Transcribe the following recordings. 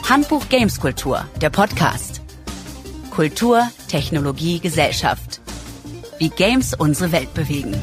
Handbuch Gameskultur, der Podcast. Kultur, Technologie, Gesellschaft. Wie Games unsere Welt bewegen.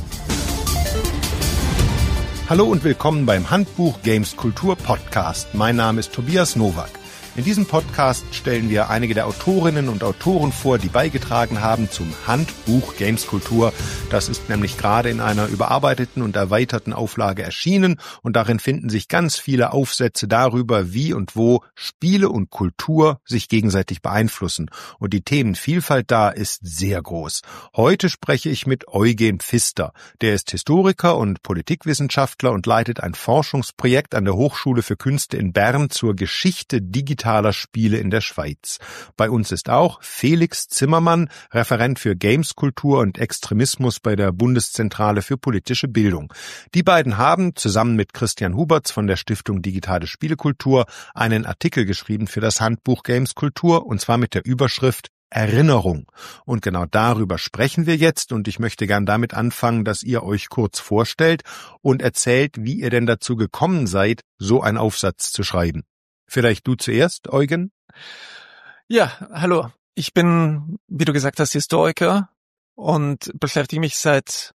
Hallo und willkommen beim Handbuch Gameskultur Podcast. Mein Name ist Tobias Nowak. In diesem Podcast stellen wir einige der Autorinnen und Autoren vor, die beigetragen haben zum Handbuch Gameskultur. Das ist nämlich gerade in einer überarbeiteten und erweiterten Auflage erschienen und darin finden sich ganz viele Aufsätze darüber, wie und wo Spiele und Kultur sich gegenseitig beeinflussen. Und die Themenvielfalt da ist sehr groß. Heute spreche ich mit Eugen Pfister. Der ist Historiker und Politikwissenschaftler und leitet ein Forschungsprojekt an der Hochschule für Künste in Bern zur Geschichte digitaler Spiele in der Schweiz. Bei uns ist auch Felix Zimmermann, Referent für Gameskultur und Extremismus bei der Bundeszentrale für politische Bildung. Die beiden haben zusammen mit Christian Huberts von der Stiftung Digitale Spielekultur einen Artikel geschrieben für das Handbuch Gameskultur, und zwar mit der Überschrift Erinnerung. Und genau darüber sprechen wir jetzt, und ich möchte gern damit anfangen, dass ihr euch kurz vorstellt und erzählt, wie ihr denn dazu gekommen seid, so einen Aufsatz zu schreiben. Vielleicht du zuerst, Eugen? Ja, hallo. Ich bin, wie du gesagt hast, Historiker und beschäftige mich seit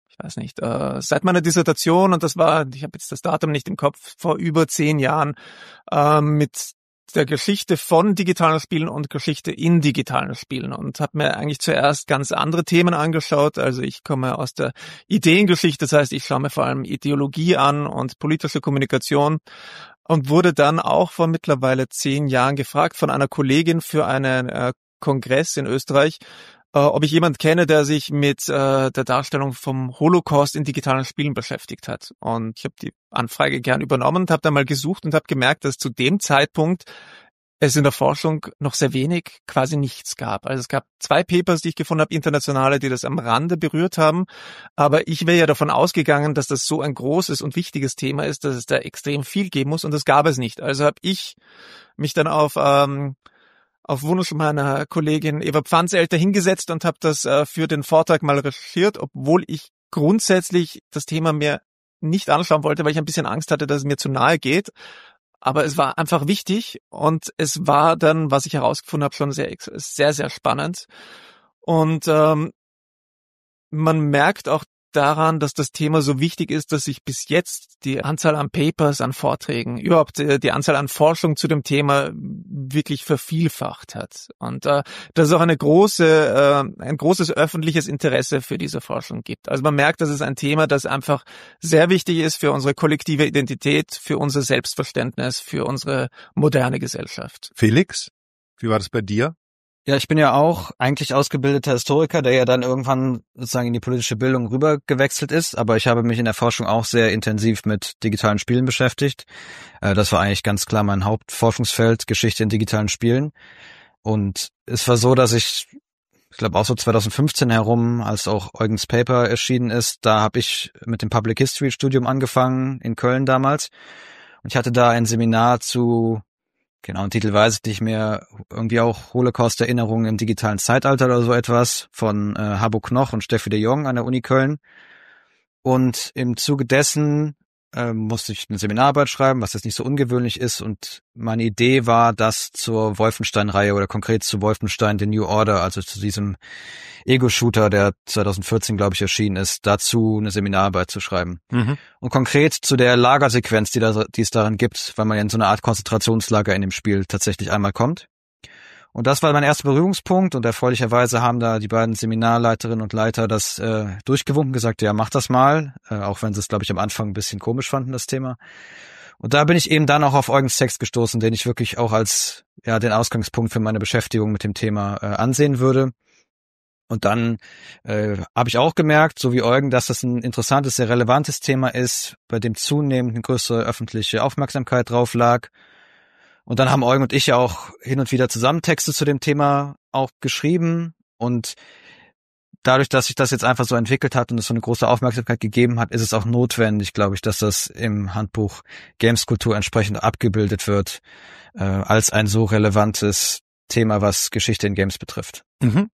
meiner Dissertation, und das war, ich habe jetzt das Datum nicht im Kopf, vor über 10 Jahren, mit der Geschichte von digitalen Spielen und Geschichte in digitalen Spielen, und habe mir eigentlich zuerst ganz andere Themen angeschaut. Also ich komme aus der Ideengeschichte, das heißt, ich schaue mir vor allem Ideologie an und politische Kommunikation, und wurde dann auch vor mittlerweile 10 Jahren gefragt von einer Kollegin für einen Kongress in Österreich, ob ich jemand kenne, der sich mit der Darstellung vom Holocaust in digitalen Spielen beschäftigt hat. Und ich habe die Anfrage gern übernommen und habe dann mal gesucht und habe gemerkt, dass zu dem Zeitpunkt es in der Forschung noch sehr wenig, quasi nichts gab. Also es gab 2 Papers, die ich gefunden habe, internationale, die das am Rande berührt haben. Aber ich wäre ja davon ausgegangen, dass das so ein großes und wichtiges Thema ist, dass es da extrem viel geben muss, und das gab es nicht. Also habe ich mich dann auf Wunsch meiner Kollegin Eva Pfanzelter hingesetzt und habe das für den Vortrag mal recherchiert, obwohl ich grundsätzlich das Thema mir nicht anschauen wollte, weil ich ein bisschen Angst hatte, dass es mir zu nahe geht. Aber es war einfach wichtig, und es war dann, was ich herausgefunden habe, schon sehr, sehr spannend. Und man merkt auch daran, dass das Thema so wichtig ist, dass sich bis jetzt die Anzahl an Papers, an Vorträgen, überhaupt die Anzahl an Forschung zu dem Thema wirklich vervielfacht hat. Und dass es auch ein großes öffentliches Interesse für diese Forschung gibt. Also man merkt, dass es ein Thema, das einfach sehr wichtig ist für unsere kollektive Identität, für unser Selbstverständnis, für unsere moderne Gesellschaft. Felix, wie war das bei dir? Ja, ich bin ja auch eigentlich ausgebildeter Historiker, der ja dann irgendwann sozusagen in die politische Bildung rüber gewechselt ist. Aber ich habe mich in der Forschung auch sehr intensiv mit digitalen Spielen beschäftigt. Das war eigentlich ganz klar mein Hauptforschungsfeld, Geschichte in digitalen Spielen. Und es war so, dass ich glaube auch so 2015 herum, als auch Eugens Paper erschienen ist, da habe ich mit dem Public History Studium angefangen in Köln damals. Und ich hatte da ein Seminar zu einen Titel weiß ich nicht mehr, irgendwie auch Holocaust-Erinnerungen im digitalen Zeitalter oder so etwas, von Habbo Knoch und Steffi de Jong an der Uni Köln. Und im Zuge dessen musste ich eine Seminararbeit schreiben, was jetzt nicht so ungewöhnlich ist. Und meine Idee war, das zur Wolfenstein-Reihe oder konkret zu Wolfenstein The New Order, also zu diesem Ego-Shooter, der 2014, glaube ich, erschienen ist, dazu eine Seminararbeit zu schreiben. Mhm. Und konkret zu der Lagersequenz, die es darin gibt, weil man ja in so eine Art Konzentrationslager in dem Spiel tatsächlich einmal kommt. Und das war mein erster Berührungspunkt, und erfreulicherweise haben da die beiden Seminarleiterinnen und Leiter das durchgewunken, gesagt, ja, mach das mal, auch wenn sie es, glaube ich, am Anfang ein bisschen komisch fanden, das Thema. Und da bin ich eben dann auch auf Eugens Text gestoßen, den ich wirklich auch als den Ausgangspunkt für meine Beschäftigung mit dem Thema ansehen würde. Und dann habe ich auch gemerkt, so wie Eugen, dass das ein interessantes, sehr relevantes Thema ist, bei dem zunehmend eine größere öffentliche Aufmerksamkeit drauf lag. Und dann haben Eugen und ich ja auch hin und wieder zusammen Texte zu dem Thema auch geschrieben. Und dadurch, dass sich das jetzt einfach so entwickelt hat und es so eine große Aufmerksamkeit gegeben hat, ist es auch notwendig, glaube ich, dass das im Handbuch Gameskultur entsprechend abgebildet wird, als ein so relevantes Thema, was Geschichte in Games betrifft. Mhm.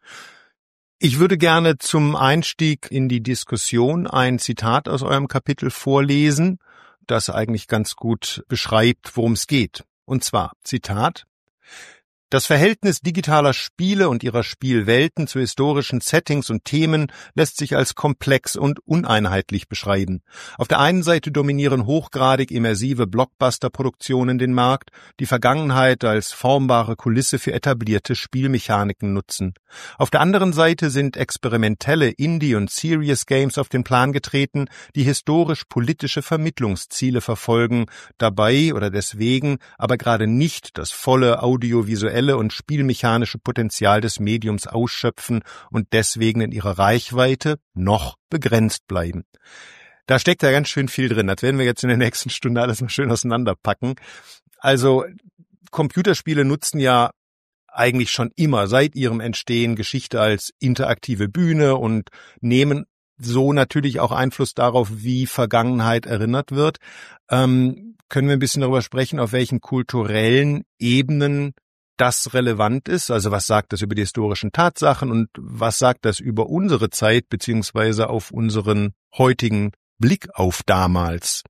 Ich würde gerne zum Einstieg in die Diskussion ein Zitat aus eurem Kapitel vorlesen, das eigentlich ganz gut beschreibt, worum es geht. Und zwar, Zitat: Das Verhältnis digitaler Spiele und ihrer Spielwelten zu historischen Settings und Themen lässt sich als komplex und uneinheitlich beschreiben. Auf der einen Seite dominieren hochgradig immersive Blockbuster-Produktionen den Markt, die Vergangenheit als formbare Kulisse für etablierte Spielmechaniken nutzen. Auf der anderen Seite sind experimentelle Indie- und Serious Games auf den Plan getreten, die historisch-politische Vermittlungsziele verfolgen, dabei oder deswegen aber gerade nicht das volle audiovisuelle und spielmechanische Potenzial des Mediums ausschöpfen und deswegen in ihrer Reichweite noch begrenzt bleiben. Da steckt ja ganz schön viel drin. Das werden wir jetzt in der nächsten Stunde alles mal schön auseinanderpacken. Also Computerspiele nutzen ja eigentlich schon immer seit ihrem Entstehen Geschichte als interaktive Bühne und nehmen so natürlich auch Einfluss darauf, wie Vergangenheit erinnert wird. Können wir ein bisschen darüber sprechen, auf welchen kulturellen Ebenen das relevant ist? Also was sagt das über die historischen Tatsachen und was sagt das über unsere Zeit beziehungsweise auf unseren heutigen Blick auf damals?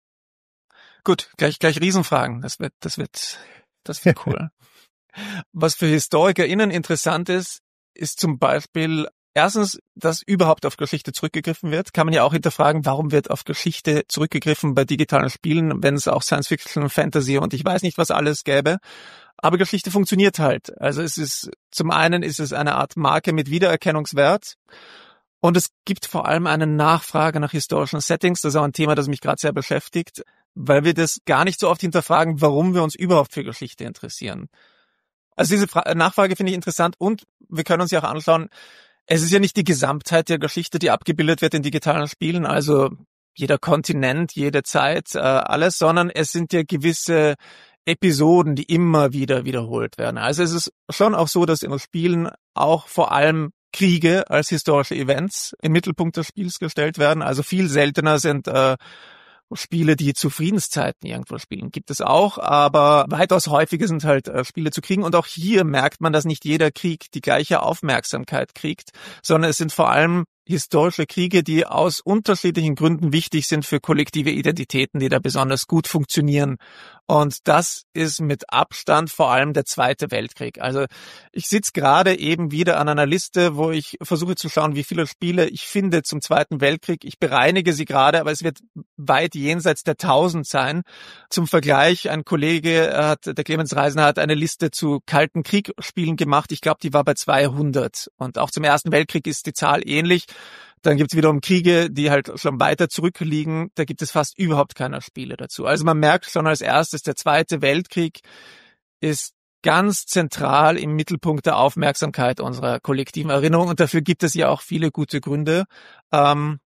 Gut, gleich Riesenfragen. Das wird cool. Was für HistorikerInnen interessant ist zum Beispiel erstens, dass überhaupt auf Geschichte zurückgegriffen wird. Kann man ja auch hinterfragen, warum wird auf Geschichte zurückgegriffen bei digitalen Spielen, wenn es auch Science Fiction, Fantasy und ich weiß nicht was alles gäbe. Aber Geschichte funktioniert halt. Also zum einen ist es eine Art Marke mit Wiedererkennungswert und es gibt vor allem eine Nachfrage nach historischen Settings. Das ist auch ein Thema, das mich gerade sehr beschäftigt, weil wir das gar nicht so oft hinterfragen, warum wir uns überhaupt für Geschichte interessieren. Also diese Nachfrage finde ich interessant und wir können uns ja auch anschauen, es ist ja nicht die Gesamtheit der Geschichte, die abgebildet wird in digitalen Spielen, also jeder Kontinent, jede Zeit, alles, sondern es sind ja gewisse Episoden, die immer wieder wiederholt werden. Also es ist schon auch so, dass in den Spielen auch vor allem Kriege als historische Events im Mittelpunkt des Spiels gestellt werden. Also viel seltener sind Spiele, die zu Friedenszeiten irgendwo spielen. Gibt es auch, aber weitaus häufiger sind halt Spiele zu Kriegen. Und auch hier merkt man, dass nicht jeder Krieg die gleiche Aufmerksamkeit kriegt, sondern es sind vor allem historische Kriege, die aus unterschiedlichen Gründen wichtig sind für kollektive Identitäten, die da besonders gut funktionieren. Und das ist mit Abstand vor allem der Zweite Weltkrieg. Also ich sitze gerade eben wieder an einer Liste, wo ich versuche zu schauen, wie viele Spiele ich finde zum Zweiten Weltkrieg. Ich bereinige sie gerade, aber es wird weit jenseits der 1000 sein. Zum Vergleich, ein Kollege, der Clemens Reisner, hat eine Liste zu Kalten Krieg-Spielen gemacht. Ich glaube, die war bei 200. Und auch zum Ersten Weltkrieg ist die Zahl ähnlich. Dann gibt es wiederum Kriege, die halt schon weiter zurückliegen. Da gibt es fast überhaupt keine Spiele dazu. Also man merkt schon als erstes, der Zweite Weltkrieg ist ganz zentral im Mittelpunkt der Aufmerksamkeit unserer kollektiven Erinnerung. Und dafür gibt es ja auch viele gute Gründe. Und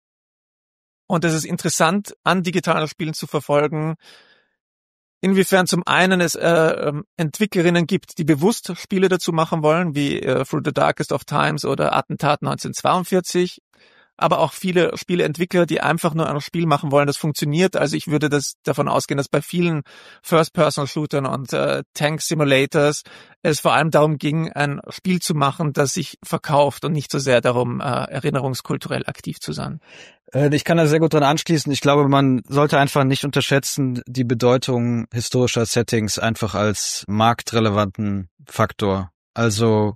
es ist interessant, an digitalen Spielen zu verfolgen, inwiefern zum einen es Entwicklerinnen gibt, die bewusst Spiele dazu machen wollen, wie Through the Darkest of Times oder Attentat 1942, aber auch viele Spieleentwickler, die einfach nur ein Spiel machen wollen, das funktioniert. Also ich würde davon ausgehen, dass bei vielen First-Person-Shootern und Tank-Simulators es vor allem darum ging, ein Spiel zu machen, das sich verkauft und nicht so sehr darum, erinnerungskulturell aktiv zu sein. Ich kann da sehr gut dran anschließen. Ich glaube, man sollte einfach nicht unterschätzen, die Bedeutung historischer Settings einfach als marktrelevanten Faktor. Also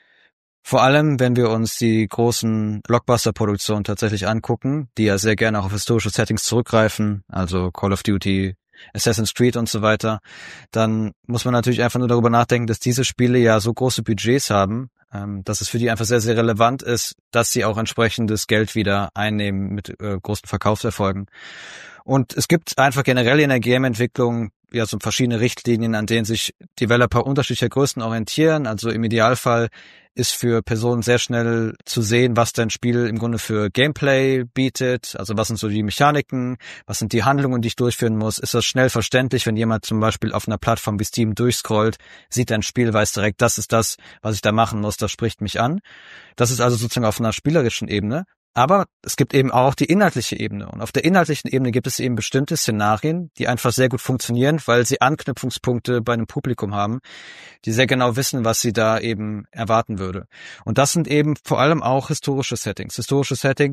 vor allem, wenn wir uns die großen Blockbuster-Produktionen tatsächlich angucken, die ja sehr gerne auch auf historische Settings zurückgreifen, also Call of Duty, Assassin's Creed und so weiter, dann muss man natürlich einfach nur darüber nachdenken, dass diese Spiele ja so große Budgets haben, dass es für die einfach sehr, sehr relevant ist, dass sie auch entsprechendes Geld wieder einnehmen mit großen Verkaufserfolgen. Und es gibt einfach generell in der Game-Entwicklung ja so verschiedene Richtlinien, an denen sich Developer unterschiedlicher Größen orientieren. Also im Idealfall ist für Personen sehr schnell zu sehen, was dein Spiel im Grunde für Gameplay bietet. Also was sind so die Mechaniken, was sind die Handlungen, die ich durchführen muss. Ist das schnell verständlich, wenn jemand zum Beispiel auf einer Plattform wie Steam durchscrollt, sieht dein Spiel, weiß direkt, das ist das, was ich da machen muss, das spricht mich an. Das ist also sozusagen auf einer spielerischen Ebene. Aber es gibt eben auch die inhaltliche Ebene. Und auf der inhaltlichen Ebene gibt es eben bestimmte Szenarien, die einfach sehr gut funktionieren, weil sie Anknüpfungspunkte bei einem Publikum haben, die sehr genau wissen, was sie da eben erwarten würde. Und das sind eben vor allem auch historische Settings. Historische Settings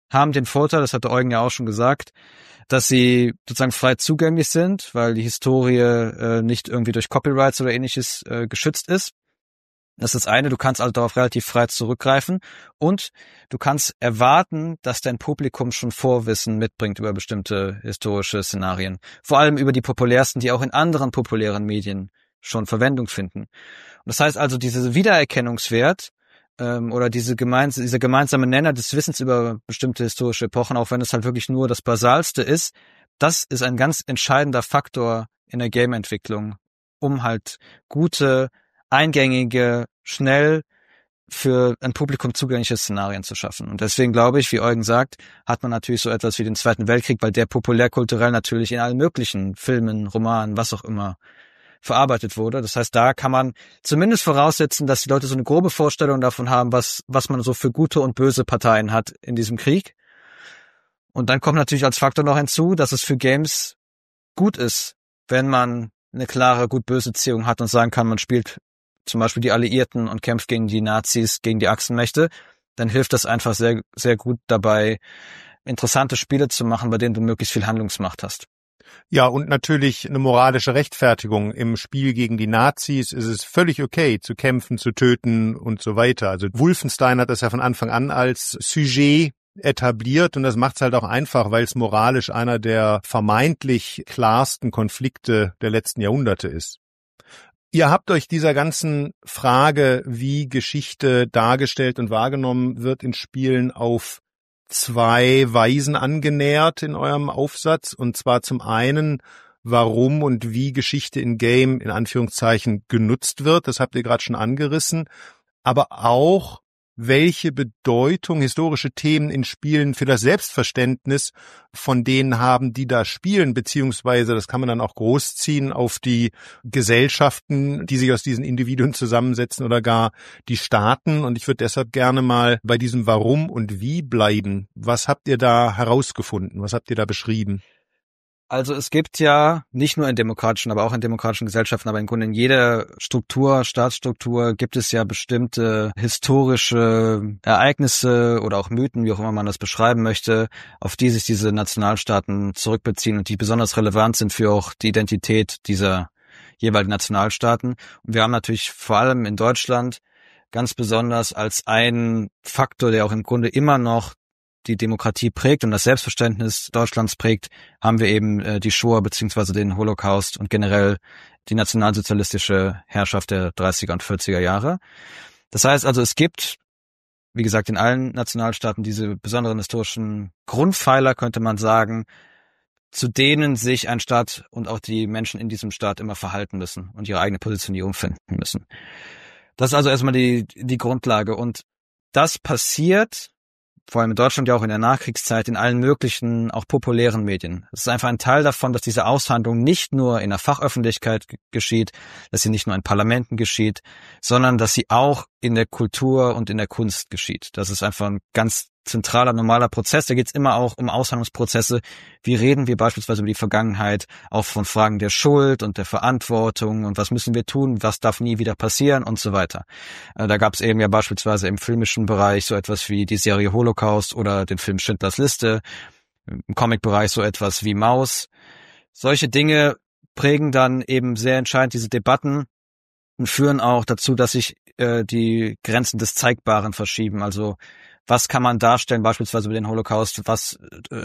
haben den Vorteil, das hatte Eugen ja auch schon gesagt, dass sie sozusagen frei zugänglich sind, weil die Historie nicht irgendwie durch Copyrights oder ähnliches geschützt ist. Das ist das eine, du kannst also darauf relativ frei zurückgreifen und du kannst erwarten, dass dein Publikum schon Vorwissen mitbringt über bestimmte historische Szenarien. Vor allem über die populärsten, die auch in anderen populären Medien schon Verwendung finden. Und das heißt also, dieser Wiedererkennungswert oder dieser gemeinsame Nenner des Wissens über bestimmte historische Epochen, auch wenn es halt wirklich nur das Basalste ist, das ist ein ganz entscheidender Faktor in der Game-Entwicklung, um halt gute, eingängige, schnell für ein Publikum zugängliche Szenarien zu schaffen. Und deswegen glaube ich, wie Eugen sagt, hat man natürlich so etwas wie den Zweiten Weltkrieg, weil der populärkulturell natürlich in allen möglichen Filmen, Romanen, was auch immer verarbeitet wurde. Das heißt, da kann man zumindest voraussetzen, dass die Leute so eine grobe Vorstellung davon haben, was man so für gute und böse Parteien hat in diesem Krieg. Und dann kommt natürlich als Faktor noch hinzu, dass es für Games gut ist, wenn man eine klare gut-böse Beziehung hat und sagen kann, man spielt zum Beispiel die Alliierten und kämpft gegen die Nazis, gegen die Achsenmächte, dann hilft das einfach sehr, sehr gut dabei, interessante Spiele zu machen, bei denen du möglichst viel Handlungsmacht hast. Ja, und natürlich eine moralische Rechtfertigung. Im Spiel gegen die Nazis ist es völlig okay, zu kämpfen, zu töten und so weiter. Also Wolfenstein hat das ja von Anfang an als Sujet etabliert und das macht es halt auch einfach, weil es moralisch einer der vermeintlich klarsten Konflikte der letzten Jahrhunderte ist. Ihr habt euch dieser ganzen Frage, wie Geschichte dargestellt und wahrgenommen wird in Spielen, auf zwei Weisen angenähert in eurem Aufsatz. Und zwar zum einen, warum und wie Geschichte in Game in Anführungszeichen genutzt wird. Das habt ihr gerade schon angerissen. Aber auch, welche Bedeutung historische Themen in Spielen für das Selbstverständnis von denen haben, die da spielen, beziehungsweise, das kann man dann auch großziehen auf die Gesellschaften, die sich aus diesen Individuen zusammensetzen oder gar die Staaten. Und ich würde deshalb gerne mal bei diesem Warum und Wie bleiben. Was habt ihr da herausgefunden? Was habt ihr da beschrieben? Also es gibt ja nicht nur in demokratischen, aber auch in demokratischen Gesellschaften, aber im Grunde in jeder Struktur, Staatsstruktur gibt es ja bestimmte historische Ereignisse oder auch Mythen, wie auch immer man das beschreiben möchte, auf die sich diese Nationalstaaten zurückbeziehen und die besonders relevant sind für auch die Identität dieser jeweiligen Nationalstaaten. Und wir haben natürlich vor allem in Deutschland ganz besonders als einen Faktor, der auch im Grunde immer noch die Demokratie prägt und das Selbstverständnis Deutschlands prägt, haben wir eben die Shoah bzw. den Holocaust und generell die nationalsozialistische Herrschaft der 30er und 40er Jahre. Das heißt also, es gibt, wie gesagt, in allen Nationalstaaten diese besonderen historischen Grundpfeiler, könnte man sagen, zu denen sich ein Staat und auch die Menschen in diesem Staat immer verhalten müssen und ihre eigene Positionierung finden müssen. Das ist also erstmal die Grundlage und das passiert vor allem in Deutschland ja auch in der Nachkriegszeit, in allen möglichen, auch populären Medien. Es ist einfach ein Teil davon, dass diese Aushandlung nicht nur in der Fachöffentlichkeit geschieht, dass sie nicht nur in Parlamenten geschieht, sondern dass sie auch in der Kultur und in der Kunst geschieht. Das ist einfach ein ganz zentraler, normaler Prozess. Da geht es immer auch um Aushandlungsprozesse. Wie reden wir beispielsweise über die Vergangenheit, auch von Fragen der Schuld und der Verantwortung und was müssen wir tun, was darf nie wieder passieren und so weiter. Da gab es eben ja beispielsweise im filmischen Bereich so etwas wie die Serie Holocaust oder den Film Schindlers Liste, im Comic-Bereich so etwas wie Maus. Solche Dinge prägen dann eben sehr entscheidend diese Debatten und führen auch dazu, dass sich die Grenzen des Zeigbaren verschieben. Also was kann man darstellen, beispielsweise über den Holocaust, was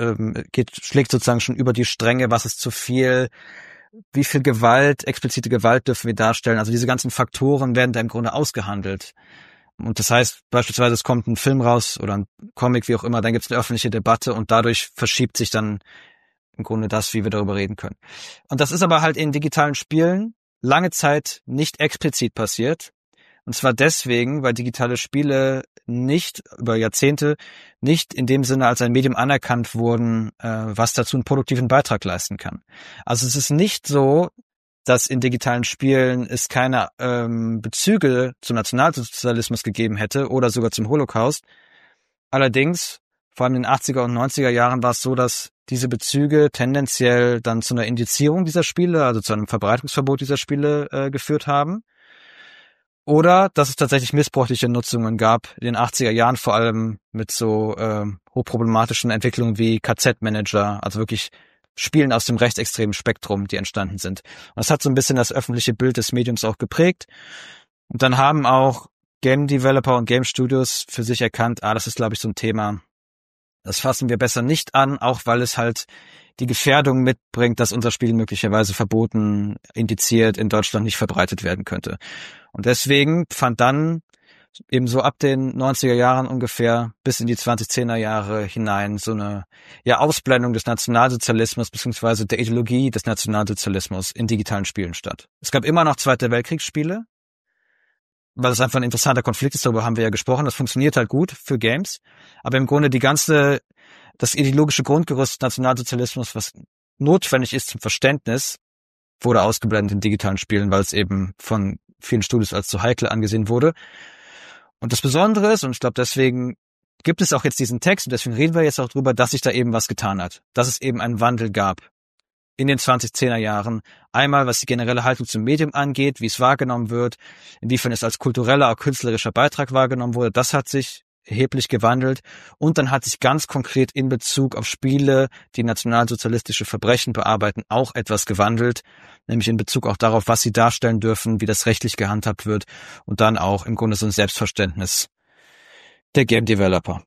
schlägt sozusagen schon über die Stränge, was ist zu viel, wie viel Gewalt, explizite Gewalt dürfen wir darstellen. Also diese ganzen Faktoren werden da im Grunde ausgehandelt. Und das heißt, beispielsweise es kommt ein Film raus oder ein Comic, wie auch immer, dann gibt es eine öffentliche Debatte und dadurch verschiebt sich dann im Grunde das, wie wir darüber reden können. Und das ist aber halt in digitalen Spielen lange Zeit nicht explizit passiert. Und zwar deswegen, weil digitale Spiele nicht über Jahrzehnte nicht in dem Sinne als ein Medium anerkannt wurden, was dazu einen produktiven Beitrag leisten kann. Also es ist nicht so, dass in digitalen Spielen es keine Bezüge zum Nationalsozialismus gegeben hätte oder sogar zum Holocaust. Allerdings, vor allem in den 80er und 90er Jahren war es so, dass diese Bezüge tendenziell dann zu einer Indizierung dieser Spiele, also zu einem Verbreitungsverbot dieser Spiele geführt haben. Oder dass es tatsächlich missbräuchliche Nutzungen gab in den 80er Jahren, vor allem mit so hochproblematischen Entwicklungen wie KZ-Manager, also wirklich Spielen aus dem rechtsextremen Spektrum, die entstanden sind. Und das hat so ein bisschen das öffentliche Bild des Mediums auch geprägt. Und dann haben auch Game Developer und Game Studios für sich erkannt, das ist, glaube ich, so ein Thema, das fassen wir besser nicht an, auch weil es halt die Gefährdung mitbringt, dass unser Spiel möglicherweise verboten, indiziert, in Deutschland nicht verbreitet werden könnte. Und deswegen fand dann eben so ab den 90er Jahren ungefähr bis in die 2010er Jahre hinein so eine Ausblendung des Nationalsozialismus beziehungsweise der Ideologie des Nationalsozialismus in digitalen Spielen statt. Es gab immer noch Zweite Weltkriegsspiele, weil es einfach ein interessanter Konflikt ist, darüber haben wir ja gesprochen, das funktioniert halt gut für Games, aber im Grunde das ideologische Grundgerüst des Nationalsozialismus, was notwendig ist zum Verständnis, wurde ausgeblendet in digitalen Spielen, weil es eben von vielen Studios als zu heikel angesehen wurde. Und das Besondere ist, und ich glaube, deswegen gibt es auch jetzt diesen Text, und deswegen reden wir jetzt auch drüber, dass sich da eben was getan hat, dass es eben einen Wandel gab in den 2010er Jahren. Einmal, was die generelle Haltung zum Medium angeht, wie es wahrgenommen wird, inwiefern es als kultureller, künstlerischer Beitrag wahrgenommen wurde, das hat sich erheblich gewandelt. Und dann hat sich ganz konkret in Bezug auf Spiele, die nationalsozialistische Verbrechen bearbeiten, auch etwas gewandelt, nämlich in Bezug auch darauf, was sie darstellen dürfen, wie das rechtlich gehandhabt wird und dann auch im Grunde so ein Selbstverständnis der Game Developer.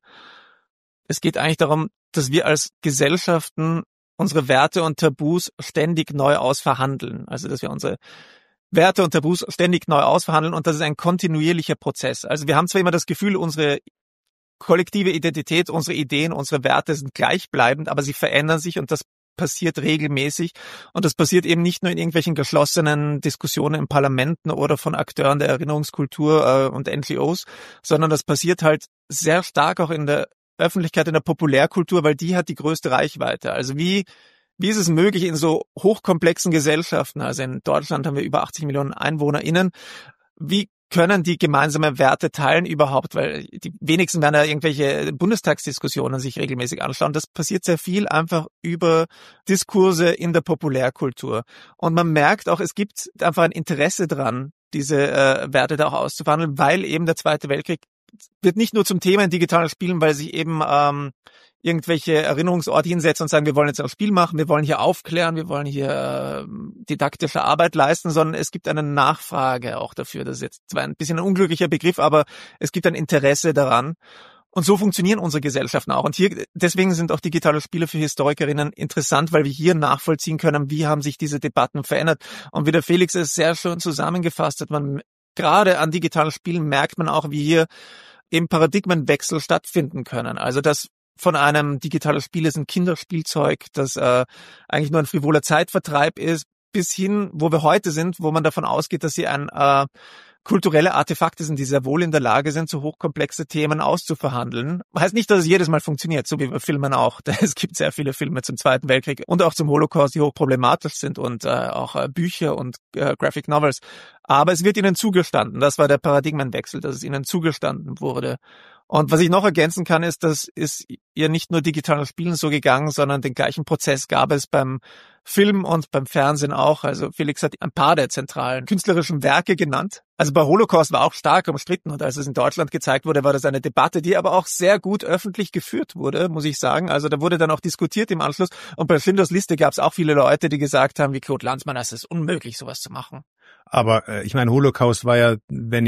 Es geht eigentlich darum, dass wir als Gesellschaften unsere Werte und Tabus ständig neu ausverhandeln. Also, dass wir unsere Werte und Tabus ständig neu ausverhandeln und das ist ein kontinuierlicher Prozess. Also wir haben zwar immer das Gefühl, unsere kollektive Identität, unsere Ideen, unsere Werte sind gleichbleibend, aber sie verändern sich und das passiert regelmäßig. Und das passiert eben nicht nur in irgendwelchen geschlossenen Diskussionen in Parlamenten oder von Akteuren der Erinnerungskultur und NGOs, sondern das passiert halt sehr stark auch in der Öffentlichkeit, in der Populärkultur, weil die hat die größte Reichweite. Also wie ist es möglich in so hochkomplexen Gesellschaften, also in Deutschland haben wir über 80 Millionen EinwohnerInnen, wie können die gemeinsame Werte teilen überhaupt, weil die wenigsten werden da irgendwelche Bundestagsdiskussionen sich regelmäßig anschauen. Das passiert sehr viel einfach über Diskurse in der Populärkultur. Und man merkt auch, es gibt einfach ein Interesse dran, diese Werte da auch auszuverhandeln, weil eben der Zweite Weltkrieg wird nicht nur zum Thema in digitalen Spielen, weil sich eben irgendwelche Erinnerungsorte hinsetzen und sagen, wir wollen jetzt ein Spiel machen, wir wollen hier aufklären, wir wollen hier didaktische Arbeit leisten, sondern es gibt eine Nachfrage auch dafür. Das ist jetzt zwar ein bisschen ein unglücklicher Begriff, aber es gibt ein Interesse daran. Und so funktionieren unsere Gesellschaften auch. Und hier, deswegen sind auch digitale Spiele für Historikerinnen interessant, weil wir hier nachvollziehen können, wie haben sich diese Debatten verändert. Und wie der Felix es sehr schön zusammengefasst hat, gerade an digitalen Spielen merkt man auch, wie hier eben Paradigmenwechsel stattfinden können. Also dass von einem digitales Spiel ist ein Kinderspielzeug, das eigentlich nur ein frivoler Zeitvertreib ist, bis hin, wo wir heute sind, wo man davon ausgeht, dass sie ein kulturelle Artefakte sind, die sehr wohl in der Lage sind, so hochkomplexe Themen auszuverhandeln. Heißt nicht, dass es jedes Mal funktioniert, so wie bei Filmen auch. Es gibt sehr viele Filme zum Zweiten Weltkrieg und auch zum Holocaust, die hochproblematisch sind und auch Bücher und Graphic Novels. Aber es wird ihnen zugestanden. Das war der Paradigmenwechsel, dass es ihnen zugestanden wurde. Und was ich noch ergänzen kann, ist, dass es ihr nicht nur digitalen Spielen so gegangen, sondern den gleichen Prozess gab es beim Film und beim Fernsehen auch. Also Felix hat ein paar der zentralen künstlerischen Werke genannt. Also bei Holocaust war auch stark umstritten und als es in Deutschland gezeigt wurde, war das eine Debatte, die aber auch sehr gut öffentlich geführt wurde, muss ich sagen. Also da wurde dann auch diskutiert im Anschluss und bei Schindlers Liste gab es auch viele Leute, die gesagt haben, wie Claude Lanzmann, es ist unmöglich, sowas zu machen. Aber ich meine, Holocaust war ja,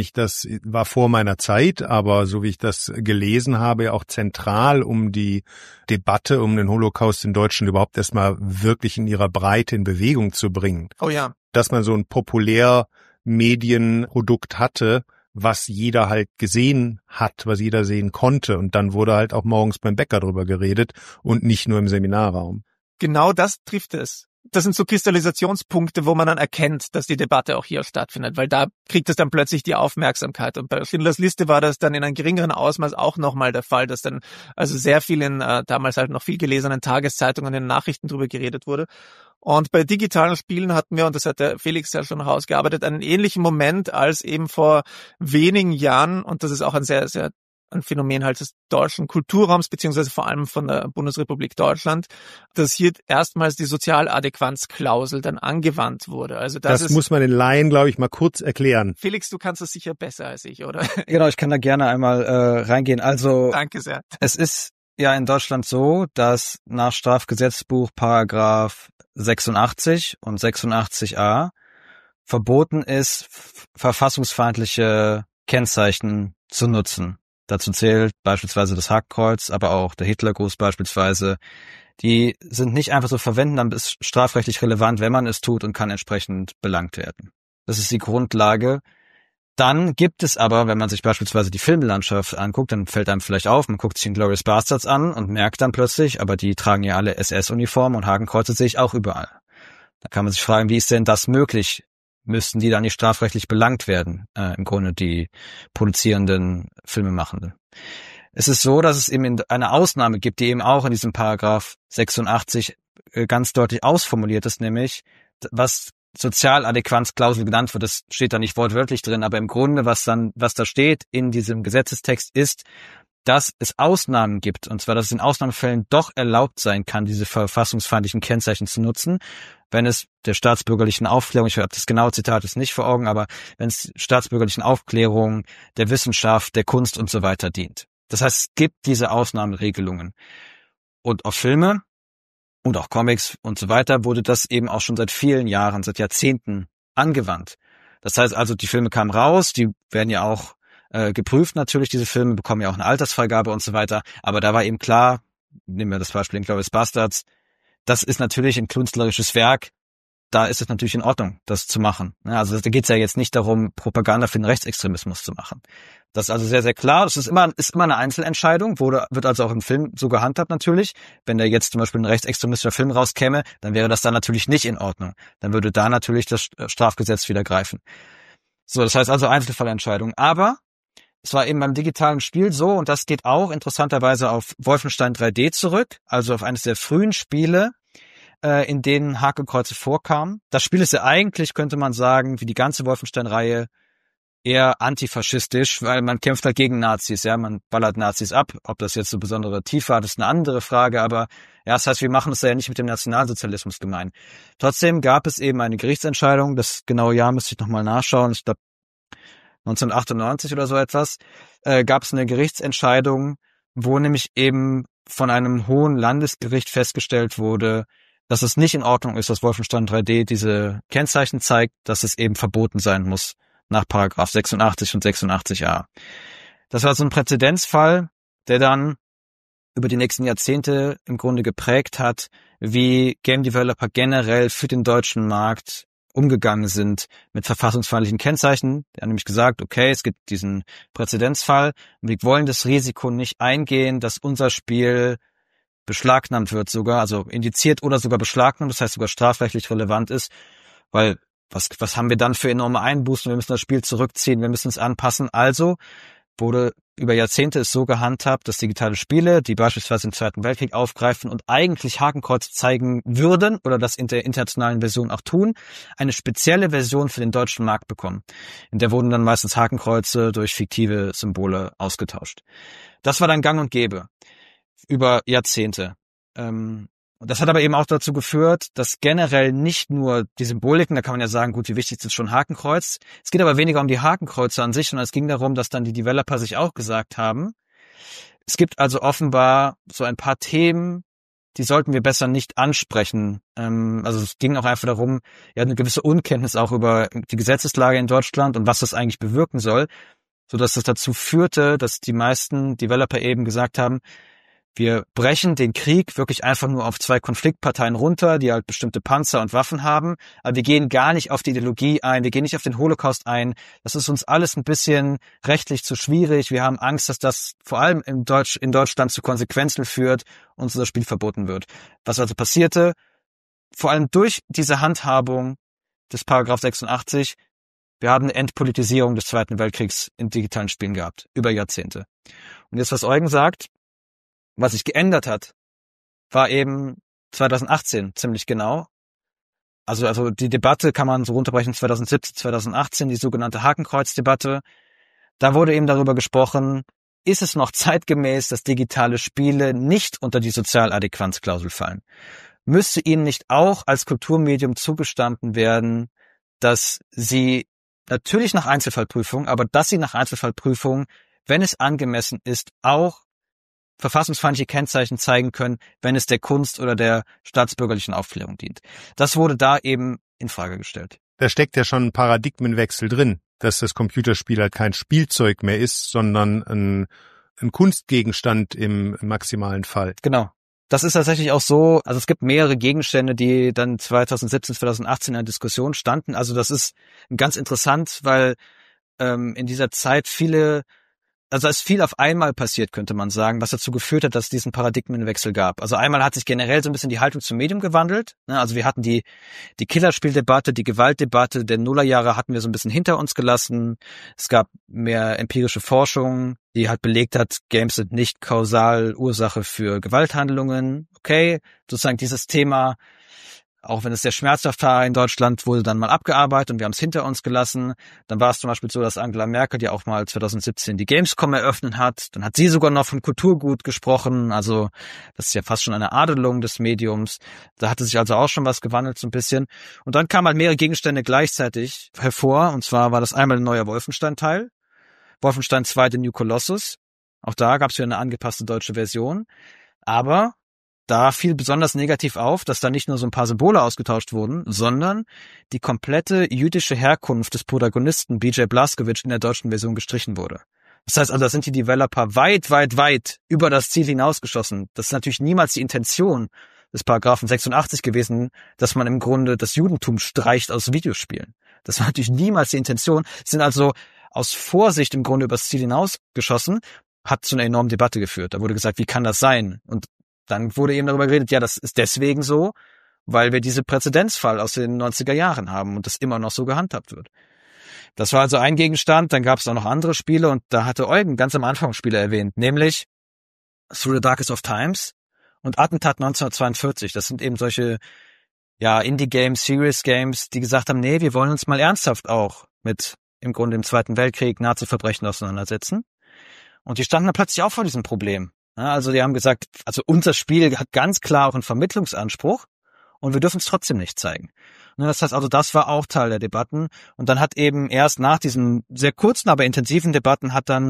war vor meiner Zeit, aber so wie ich das gelesen habe, ja auch zentral, um die Debatte um den Holocaust in Deutschland überhaupt erstmal wirklich in ihrer Breite in Bewegung zu bringen. Oh ja. Dass man so ein Populärmedienprodukt hatte, was jeder halt gesehen hat, was jeder sehen konnte. Und dann wurde halt auch morgens beim Bäcker drüber geredet und nicht nur im Seminarraum. Genau das trifft es. Das sind so Kristallisationspunkte, wo man dann erkennt, dass die Debatte auch hier stattfindet, weil da kriegt es dann plötzlich die Aufmerksamkeit. Und bei Schindlers Liste war das dann in einem geringeren Ausmaß auch nochmal der Fall, dass dann also sehr viel in damals halt noch viel gelesenen Tageszeitungen, in den Nachrichten drüber geredet wurde. Und bei digitalen Spielen hatten wir, und das hat der Felix ja schon herausgearbeitet, einen ähnlichen Moment als eben vor wenigen Jahren, und das ist auch ein sehr, sehr ein Phänomen halt des deutschen Kulturraums, beziehungsweise vor allem von der Bundesrepublik Deutschland, dass hier erstmals die Sozialadäquanzklausel dann angewandt wurde. Also das muss man den Laien, glaube ich, mal kurz erklären. Felix, du kannst das sicher besser als ich, oder? Genau, ich kann da gerne einmal reingehen. Also Danke sehr. Es ist ja in Deutschland so, dass nach Strafgesetzbuch Paragraph 86 und 86a verboten ist, verfassungsfeindliche Kennzeichen zu nutzen. Dazu zählt beispielsweise das Hakenkreuz, aber auch der Hitlergruß beispielsweise. Die sind nicht einfach so verwenden, dann ist strafrechtlich relevant, wenn man es tut und kann entsprechend belangt werden. Das ist die Grundlage. Dann gibt es aber, wenn man sich beispielsweise die Filmlandschaft anguckt, dann fällt einem vielleicht auf, man guckt sich Inglourious Basterds an und merkt dann plötzlich, aber die tragen ja alle SS-Uniformen und Hakenkreuze sehe ich auch überall. Da kann man sich fragen, wie ist denn das möglich? Müssten die dann nicht strafrechtlich belangt werden, im Grunde die produzierenden Filmemachenden. Es ist so, dass es eben eine Ausnahme gibt, die eben auch in diesem Paragraph 86 ganz deutlich ausformuliert ist, nämlich was Sozialadäquanzklausel genannt wird, das steht da nicht wortwörtlich drin, aber im Grunde, was da steht in diesem Gesetzestext ist, dass es Ausnahmen gibt, und zwar, dass es in Ausnahmefällen doch erlaubt sein kann, diese verfassungsfeindlichen Kennzeichen zu nutzen, wenn es der staatsbürgerlichen Aufklärung, ich habe das genaue Zitat jetzt nicht vor Augen, aber wenn es staatsbürgerlichen Aufklärung, der Wissenschaft, der Kunst und so weiter dient. Das heißt, es gibt diese Ausnahmeregelungen. Und auf Filme und auch Comics und so weiter wurde das eben auch schon seit vielen Jahren, seit Jahrzehnten angewandt. Das heißt also, die Filme kamen raus, die werden ja auch geprüft natürlich, diese Filme bekommen ja auch eine Altersfreigabe und so weiter, aber da war eben klar, nehmen wir das Beispiel Inglourious Basterds, das ist natürlich ein künstlerisches Werk, da ist es natürlich in Ordnung, das zu machen. Also da geht es ja jetzt nicht darum, Propaganda für den Rechtsextremismus zu machen. Das ist also sehr, sehr klar. Das ist immer eine Einzelentscheidung, wird also auch im Film so gehandhabt natürlich. Wenn da jetzt zum Beispiel ein rechtsextremistischer Film rauskäme, dann wäre das dann natürlich nicht in Ordnung. Dann würde da natürlich das Strafgesetz wieder greifen. So, das heißt also Einzelfallentscheidung. Aber es war eben beim digitalen Spiel so, und das geht auch interessanterweise auf Wolfenstein 3D zurück, also auf eines der frühen Spiele, in denen Hakenkreuze vorkamen. Das Spiel ist ja eigentlich, könnte man sagen, wie die ganze Wolfenstein-Reihe eher antifaschistisch, weil man kämpft halt gegen Nazis, ja, man ballert Nazis ab. Ob das jetzt so besondere Tiefe hat, ist eine andere Frage, aber ja, das heißt, wir machen es ja nicht mit dem Nationalsozialismus gemein. Trotzdem gab es eben eine Gerichtsentscheidung, das genaue Jahr müsste ich nochmal nachschauen, ich glaube 1998 oder so etwas, gab es eine Gerichtsentscheidung, wo nämlich eben von einem hohen Landesgericht festgestellt wurde, dass es nicht in Ordnung ist, dass Wolfenstein 3D diese Kennzeichen zeigt, dass es eben verboten sein muss nach Paragraph 86 und 86a. Das war so ein Präzedenzfall, der dann über die nächsten Jahrzehnte im Grunde geprägt hat, wie Game Developer generell für den deutschen Markt umgegangen sind mit verfassungsfeindlichen Kennzeichen. Er hat nämlich gesagt, okay, es gibt diesen Präzedenzfall und wir wollen das Risiko nicht eingehen, dass unser Spiel beschlagnahmt wird sogar, also indiziert oder sogar beschlagnahmt, das heißt sogar strafrechtlich relevant ist, weil was haben wir dann für enorme Einbußen? Wir müssen das Spiel zurückziehen, wir müssen es anpassen. Also wurde über Jahrzehnte es so gehandhabt, dass digitale Spiele, die beispielsweise im Zweiten Weltkrieg aufgreifen und eigentlich Hakenkreuze zeigen würden oder das in der internationalen Version auch tun, eine spezielle Version für den deutschen Markt bekommen. In der wurden dann meistens Hakenkreuze durch fiktive Symbole ausgetauscht. Das war dann gang und gäbe über Jahrzehnte. Das hat aber eben auch dazu geführt, dass generell nicht nur die Symboliken, da kann man ja sagen, gut, wie wichtig ist schon Hakenkreuz. Es geht aber weniger um die Hakenkreuze an sich, sondern es ging darum, dass dann die Developer sich auch gesagt haben, es gibt also offenbar so ein paar Themen, die sollten wir besser nicht ansprechen. Also es ging auch einfach darum, ja, eine gewisse Unkenntnis auch über die Gesetzeslage in Deutschland und was das eigentlich bewirken soll, sodass das dazu führte, dass die meisten Developer eben gesagt haben, wir brechen den Krieg wirklich einfach nur auf zwei Konfliktparteien runter, die halt bestimmte Panzer und Waffen haben, aber wir gehen gar nicht auf die Ideologie ein, wir gehen nicht auf den Holocaust ein. Das ist uns alles ein bisschen rechtlich zu schwierig. Wir haben Angst, dass das vor allem in Deutschland zu Konsequenzen führt und unser Spiel verboten wird. Was also passierte, vor allem durch diese Handhabung des Paragraph 86, wir haben eine Entpolitisierung des Zweiten Weltkriegs in digitalen Spielen gehabt, über Jahrzehnte. Und jetzt, was Eugen sagt, was sich geändert hat, war eben 2018 ziemlich genau. Also die Debatte kann man so runterbrechen 2017, 2018, die sogenannte Hakenkreuz-Debatte. Da wurde eben darüber gesprochen, ist es noch zeitgemäß, dass digitale Spiele nicht unter die Sozialadäquanzklausel fallen? Müsste ihnen nicht auch als Kulturmedium zugestanden werden, dass sie natürlich nach Einzelfallprüfung, aber dass sie nach Einzelfallprüfung, wenn es angemessen ist, auch verfassungsfeindliche Kennzeichen zeigen können, wenn es der Kunst oder der staatsbürgerlichen Aufklärung dient. Das wurde da eben in Frage gestellt. Da steckt ja schon ein Paradigmenwechsel drin, dass das Computerspiel halt kein Spielzeug mehr ist, sondern ein Kunstgegenstand im maximalen Fall. Genau. Das ist tatsächlich auch so, also es gibt mehrere Gegenstände, die dann 2017, 2018 in der Diskussion standen. Also das ist ganz interessant, weil in dieser Zeit es ist viel auf einmal passiert, könnte man sagen, was dazu geführt hat, dass es diesen Paradigmenwechsel gab. Also einmal hat sich generell so ein bisschen die Haltung zum Medium gewandelt. Also wir hatten die Killerspieldebatte, die Gewaltdebatte der Nullerjahre hatten wir so ein bisschen hinter uns gelassen. Es gab mehr empirische Forschung, die halt belegt hat, Games sind nicht kausal Ursache für Gewalthandlungen. Okay, sozusagen dieses Thema, auch wenn es sehr schmerzhaft war in Deutschland, wurde dann mal abgearbeitet und wir haben es hinter uns gelassen. Dann war es zum Beispiel so, dass Angela Merkel ja auch mal 2017 die Gamescom eröffnet hat. Dann hat sie sogar noch vom Kulturgut gesprochen. Also das ist ja fast schon eine Adelung des Mediums. Da hatte sich also auch schon was gewandelt so ein bisschen. Und dann kamen halt mehrere Gegenstände gleichzeitig hervor. Und zwar war das einmal ein neuer Wolfenstein-Teil. Wolfenstein 2, The New Colossus. Auch da gab es wieder eine angepasste deutsche Version. Aber da fiel besonders negativ auf, dass da nicht nur so ein paar Symbole ausgetauscht wurden, sondern die komplette jüdische Herkunft des Protagonisten BJ Blazkowicz in der deutschen Version gestrichen wurde. Das heißt also, da sind die Developer weit, weit, weit über das Ziel hinausgeschossen. Das ist natürlich niemals die Intention des Paragraphen 86 gewesen, dass man im Grunde das Judentum streicht aus Videospielen. Das war natürlich niemals die Intention. Sie sind also aus Vorsicht im Grunde übers Ziel hinausgeschossen, hat zu einer enormen Debatte geführt. Da wurde gesagt, wie kann das sein? Und dann wurde eben darüber geredet, ja, das ist deswegen so, weil wir diese Präzedenzfall aus den 90er Jahren haben und das immer noch so gehandhabt wird. Das war also ein Gegenstand, dann gab es auch noch andere Spiele und da hatte Eugen ganz am Anfang Spiele erwähnt, nämlich Through the Darkest of Times und Attentat 1942. Das sind eben solche Indie-Games, Serious-Games, die gesagt haben, nee, wir wollen uns mal ernsthaft auch mit im Grunde im Zweiten Weltkrieg Nazi-Verbrechen auseinandersetzen. Und die standen dann plötzlich auch vor diesem Problem. Also die haben gesagt, also unser Spiel hat ganz klar auch einen Vermittlungsanspruch und wir dürfen es trotzdem nicht zeigen. Das heißt also, das war auch Teil der Debatten. Und dann hat eben erst nach diesen sehr kurzen, aber intensiven Debatten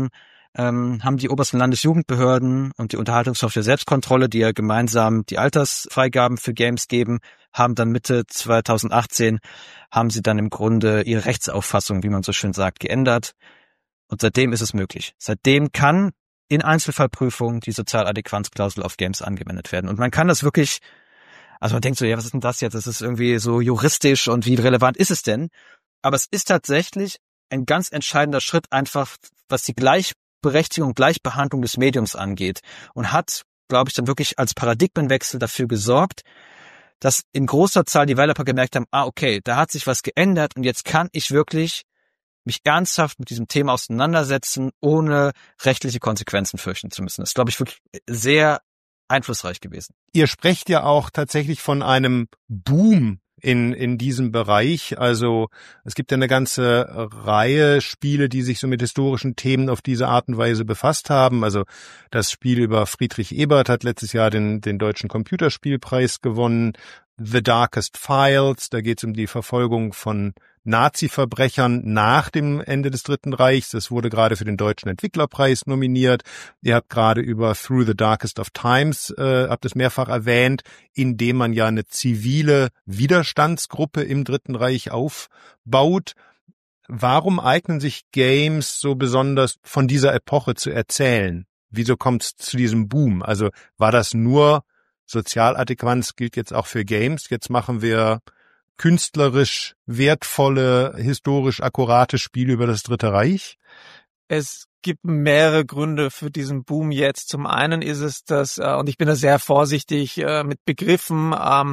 haben die obersten Landesjugendbehörden und die Unterhaltungssoftware Selbstkontrolle, die ja gemeinsam die Altersfreigaben für Games geben, haben dann Mitte 2018, haben sie dann im Grunde ihre Rechtsauffassung, wie man so schön sagt, geändert. Und seitdem ist es möglich. Seitdem kann in Einzelfallprüfungen die Sozialadäquanzklausel auf Games angewendet werden. Und man kann das wirklich, also man denkt so, ja, was ist denn das jetzt? Das ist irgendwie so juristisch und wie relevant ist es denn? Aber es ist tatsächlich ein ganz entscheidender Schritt einfach, was die Gleichberechtigung, Gleichbehandlung des Mediums angeht und hat, glaube ich, dann wirklich als Paradigmenwechsel dafür gesorgt, dass in großer Zahl Developer gemerkt haben, okay, da hat sich was geändert und jetzt kann ich wirklich mich ernsthaft mit diesem Thema auseinandersetzen, ohne rechtliche Konsequenzen fürchten zu müssen. Das ist, glaube ich, wirklich sehr einflussreich gewesen. Ihr sprecht ja auch tatsächlich von einem Boom in diesem Bereich. Also es gibt ja eine ganze Reihe Spiele, die sich so mit historischen Themen auf diese Art und Weise befasst haben. Also das Spiel über Friedrich Ebert hat letztes Jahr den Deutschen Computerspielpreis gewonnen. The Darkest Files, da geht es um die Verfolgung von Nazi-Verbrechern nach dem Ende des Dritten Reichs. Das wurde gerade für den Deutschen Entwicklerpreis nominiert. Ihr habt gerade über Through the Darkest of Times, habt es mehrfach erwähnt, indem man ja eine zivile Widerstandsgruppe im Dritten Reich aufbaut. Warum eignen sich Games so besonders von dieser Epoche zu erzählen? Wieso kommt es zu diesem Boom? Also war das nur Sozialadäquanz gilt jetzt auch für Games. Jetzt machen wir künstlerisch wertvolle, historisch akkurate Spiele über das Dritte Reich? Es gibt mehrere Gründe für diesen Boom jetzt. Zum einen ist es, dass, und ich bin da sehr vorsichtig mit Begriffen,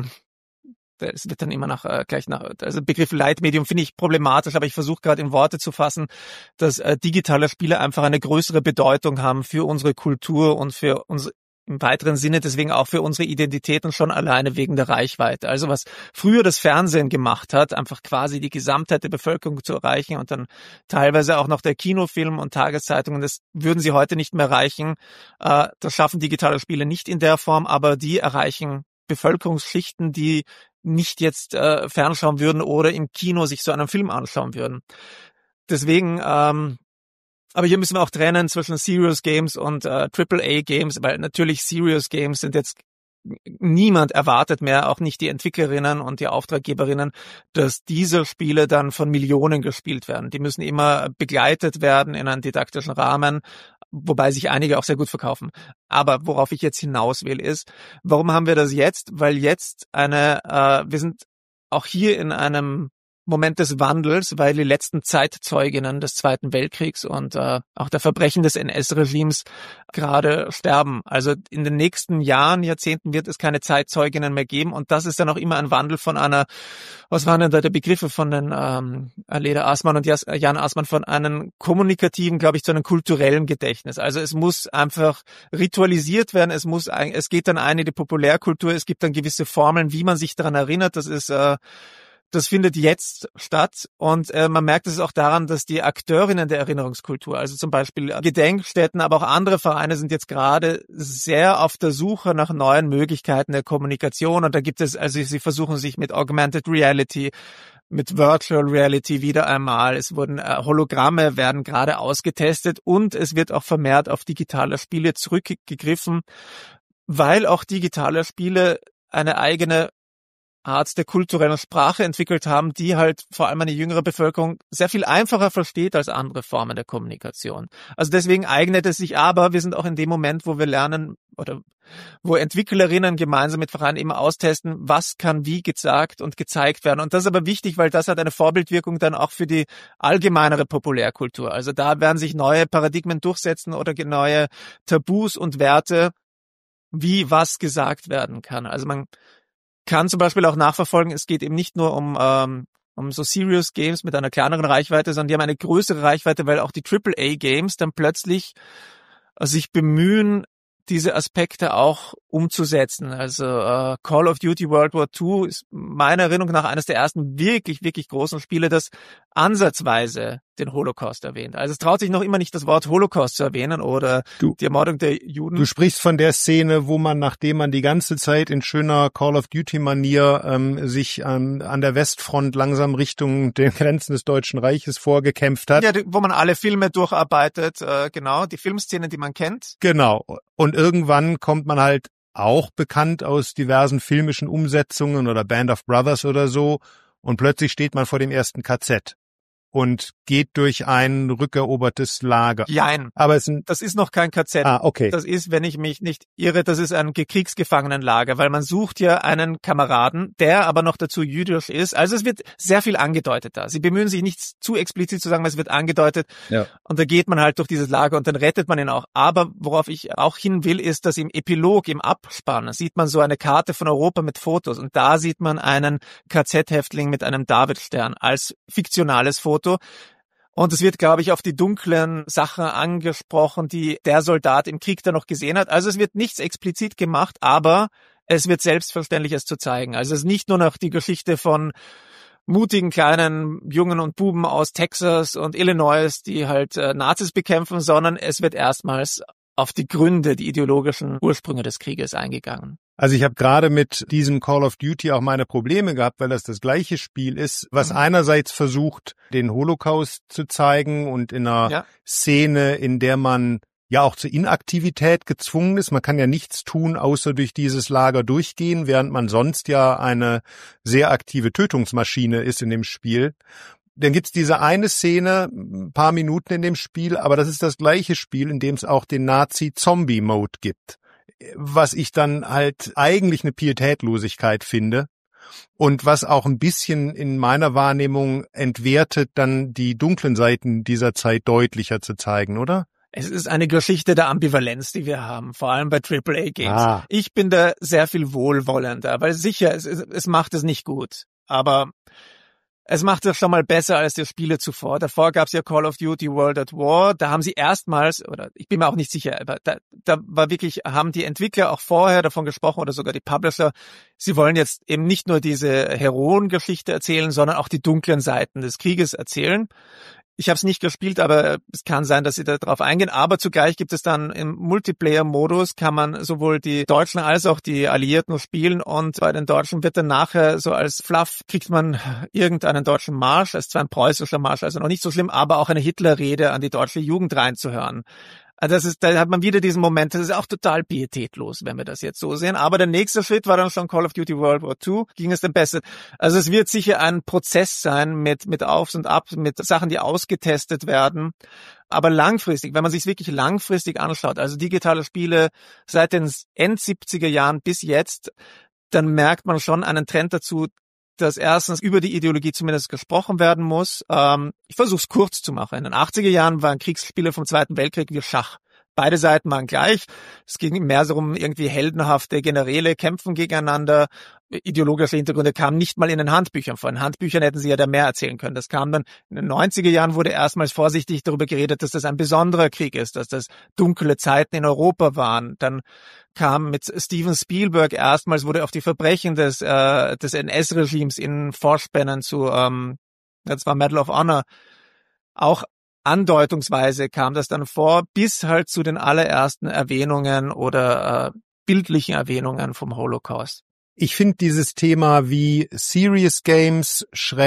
es wird dann immer also Begriff Leitmedium finde ich problematisch, aber ich versuche gerade in Worte zu fassen, dass digitale Spiele einfach eine größere Bedeutung haben für unsere Kultur und für im weiteren Sinne deswegen auch für unsere Identitäten schon alleine wegen der Reichweite. Also was früher das Fernsehen gemacht hat, einfach quasi die Gesamtheit der Bevölkerung zu erreichen und dann teilweise auch noch der Kinofilm und Tageszeitungen, das würden sie heute nicht mehr erreichen. Das schaffen digitale Spiele nicht in der Form, aber die erreichen Bevölkerungsschichten, die nicht jetzt fernschauen würden oder im Kino sich so einen Film anschauen würden. Deswegen, aber hier müssen wir auch trennen zwischen Serious Games und AAA Games, weil natürlich Serious Games sind jetzt, niemand erwartet mehr, auch nicht die Entwicklerinnen und die Auftraggeberinnen, dass diese Spiele dann von Millionen gespielt werden. Die müssen immer begleitet werden in einem didaktischen Rahmen, wobei sich einige auch sehr gut verkaufen. Aber worauf ich jetzt hinaus will ist, warum haben wir das jetzt? Weil jetzt wir sind auch hier in einem Moment des Wandels, weil die letzten Zeitzeuginnen des Zweiten Weltkriegs und auch der Verbrechen des NS-Regimes gerade sterben. Also in den nächsten Jahren, Jahrzehnten wird es keine Zeitzeuginnen mehr geben und das ist dann auch immer ein Wandel von einer, was waren denn da die Begriffe von den Leda Aßmann und Jan Aßmann, von einem kommunikativen, glaube ich, zu einem kulturellen Gedächtnis. Also es muss einfach ritualisiert werden, es geht dann ein in die Populärkultur, es gibt dann gewisse Formeln, wie man sich daran erinnert, das findet jetzt statt und man merkt es auch daran, dass die Akteurinnen der Erinnerungskultur, also zum Beispiel Gedenkstätten, aber auch andere Vereine sind jetzt gerade sehr auf der Suche nach neuen Möglichkeiten der Kommunikation und da gibt es, also sie versuchen sich mit Augmented Reality, mit Virtual Reality wieder einmal, es wurden Hologramme werden gerade ausgetestet und es wird auch vermehrt auf digitale Spiele zurückgegriffen, weil auch digitale Spiele eine eigene Art der kulturellen Sprache entwickelt haben, die halt vor allem eine jüngere Bevölkerung sehr viel einfacher versteht als andere Formen der Kommunikation. Also deswegen eignet es sich, aber wir sind auch in dem Moment, wo wir lernen oder wo Entwicklerinnen gemeinsam mit Vereinen eben austesten, was kann wie gesagt und gezeigt werden. Und das ist aber wichtig, weil das hat eine Vorbildwirkung dann auch für die allgemeinere Populärkultur. Also da werden sich neue Paradigmen durchsetzen oder neue Tabus und Werte, wie was gesagt werden kann. Also man kann zum Beispiel auch nachverfolgen, es geht eben nicht nur um so Serious Games mit einer kleineren Reichweite, sondern die haben eine größere Reichweite, weil auch die AAA Games dann plötzlich sich bemühen, diese Aspekte auch umzusetzen. Also Call of Duty World War II ist meiner Erinnerung nach eines der ersten wirklich, wirklich großen Spiele, das ansatzweise den Holocaust erwähnt. Also es traut sich noch immer nicht, das Wort Holocaust zu erwähnen oder die Ermordung der Juden. Du sprichst von der Szene, wo man, nachdem man die ganze Zeit in schöner Call of Duty-Manier sich an der Westfront langsam Richtung den Grenzen des Deutschen Reiches vorgekämpft hat. Ja, wo man alle Filme durcharbeitet, genau, die Filmszenen, die man kennt. Genau. Und irgendwann kommt man halt auch bekannt aus diversen filmischen Umsetzungen oder Band of Brothers oder so und plötzlich steht man vor dem ersten KZ und geht durch ein rückerobertes Lager. Jein. Aber das ist noch kein KZ. Okay. Das ist, wenn ich mich nicht irre, das ist ein Kriegsgefangenenlager, weil man sucht ja einen Kameraden, der aber noch dazu jüdisch ist. Also es wird sehr viel angedeutet da. Sie bemühen sich nicht zu explizit zu sagen, es wird angedeutet. Ja. Und da geht man halt durch dieses Lager und dann rettet man ihn auch. Aber worauf ich auch hin will, ist, dass im Epilog, im Abspann, sieht man so eine Karte von Europa mit Fotos und da sieht man einen KZ-Häftling mit einem Davidstern als fiktionales Foto. Und es wird, glaube ich, auf die dunklen Sachen angesprochen, die der Soldat im Krieg da noch gesehen hat. Also es wird nichts explizit gemacht, aber es wird selbstverständlich es zu zeigen. Also es ist nicht nur noch die Geschichte von mutigen kleinen Jungen und Buben aus Texas und Illinois, die halt Nazis bekämpfen, sondern es wird erstmals auf die Gründe, die ideologischen Ursprünge des Krieges eingegangen. Also ich habe gerade mit diesem Call of Duty auch meine Probleme gehabt, weil das gleiche Spiel ist, was einerseits versucht, den Holocaust zu zeigen und in einer Szene, in der man ja auch zur Inaktivität gezwungen ist. Man kann ja nichts tun, außer durch dieses Lager durchgehen, während man sonst ja eine sehr aktive Tötungsmaschine ist in dem Spiel. Dann gibt's diese eine Szene, ein paar Minuten in dem Spiel, aber das ist das gleiche Spiel, in dem es auch den Nazi-Zombie-Mode gibt. Was ich dann halt eigentlich eine Pietätlosigkeit finde und was auch ein bisschen in meiner Wahrnehmung entwertet, dann die dunklen Seiten dieser Zeit deutlicher zu zeigen, oder? Es ist eine Geschichte der Ambivalenz, die wir haben, vor allem bei AAA-Games. Ich bin da sehr viel wohlwollender, weil sicher, es macht es nicht gut, aber Es macht es schon mal besser als die Spiele zuvor. Davor gab es ja Call of Duty World at War. Da haben sie erstmals, oder ich bin mir auch nicht sicher, aber da war wirklich, haben die Entwickler auch vorher davon gesprochen oder sogar die Publisher, sie wollen jetzt eben nicht nur diese Heroengeschichte erzählen, sondern auch die dunklen Seiten des Krieges erzählen. Ich habe es nicht gespielt, aber es kann sein, dass sie da drauf eingehen. Aber zugleich gibt es dann im Multiplayer-Modus, kann man sowohl die Deutschen als auch die Alliierten spielen. Und bei den Deutschen wird dann nachher so als Fluff, kriegt man irgendeinen deutschen Marsch. Es ist zwar ein preußischer Marsch, also noch nicht so schlimm, aber auch eine Hitlerrede an die deutsche Jugend reinzuhören. Also da hat man wieder diesen Moment, das ist auch total pietätlos, wenn wir das jetzt so sehen. Aber der nächste Schritt war dann schon Call of Duty World War II, ging es dann besser. Also es wird sicher ein Prozess sein mit Aufs und Abs, mit Sachen, die ausgetestet werden. Aber langfristig, wenn man sich wirklich langfristig anschaut, also digitale Spiele seit den End-70er Jahren bis jetzt, dann merkt man schon einen Trend dazu, dass erstens über die Ideologie zumindest gesprochen werden muss. Ich versuche es kurz zu machen. In den 80er Jahren waren Kriegsspiele vom Zweiten Weltkrieg wie Schach. Beide Seiten waren gleich. Es ging mehr so um irgendwie heldenhafte Generäle kämpfen gegeneinander. Ideologische Hintergründe kamen nicht mal in den Handbüchern vor. In Handbüchern hätten sie ja da mehr erzählen können. Das kam dann in den 90er Jahren, wurde erstmals vorsichtig darüber geredet, dass das ein besonderer Krieg ist, dass das dunkle Zeiten in Europa waren. Dann kam mit Steven Spielberg erstmals, wurde auf die Verbrechen des NS-Regimes in Vorspänen zu, das war Medal of Honor, auch andeutungsweise kam das dann vor, bis halt zu den allerersten Erwähnungen oder bildlichen Erwähnungen vom Holocaust. Ich finde dieses Thema, wie Serious Games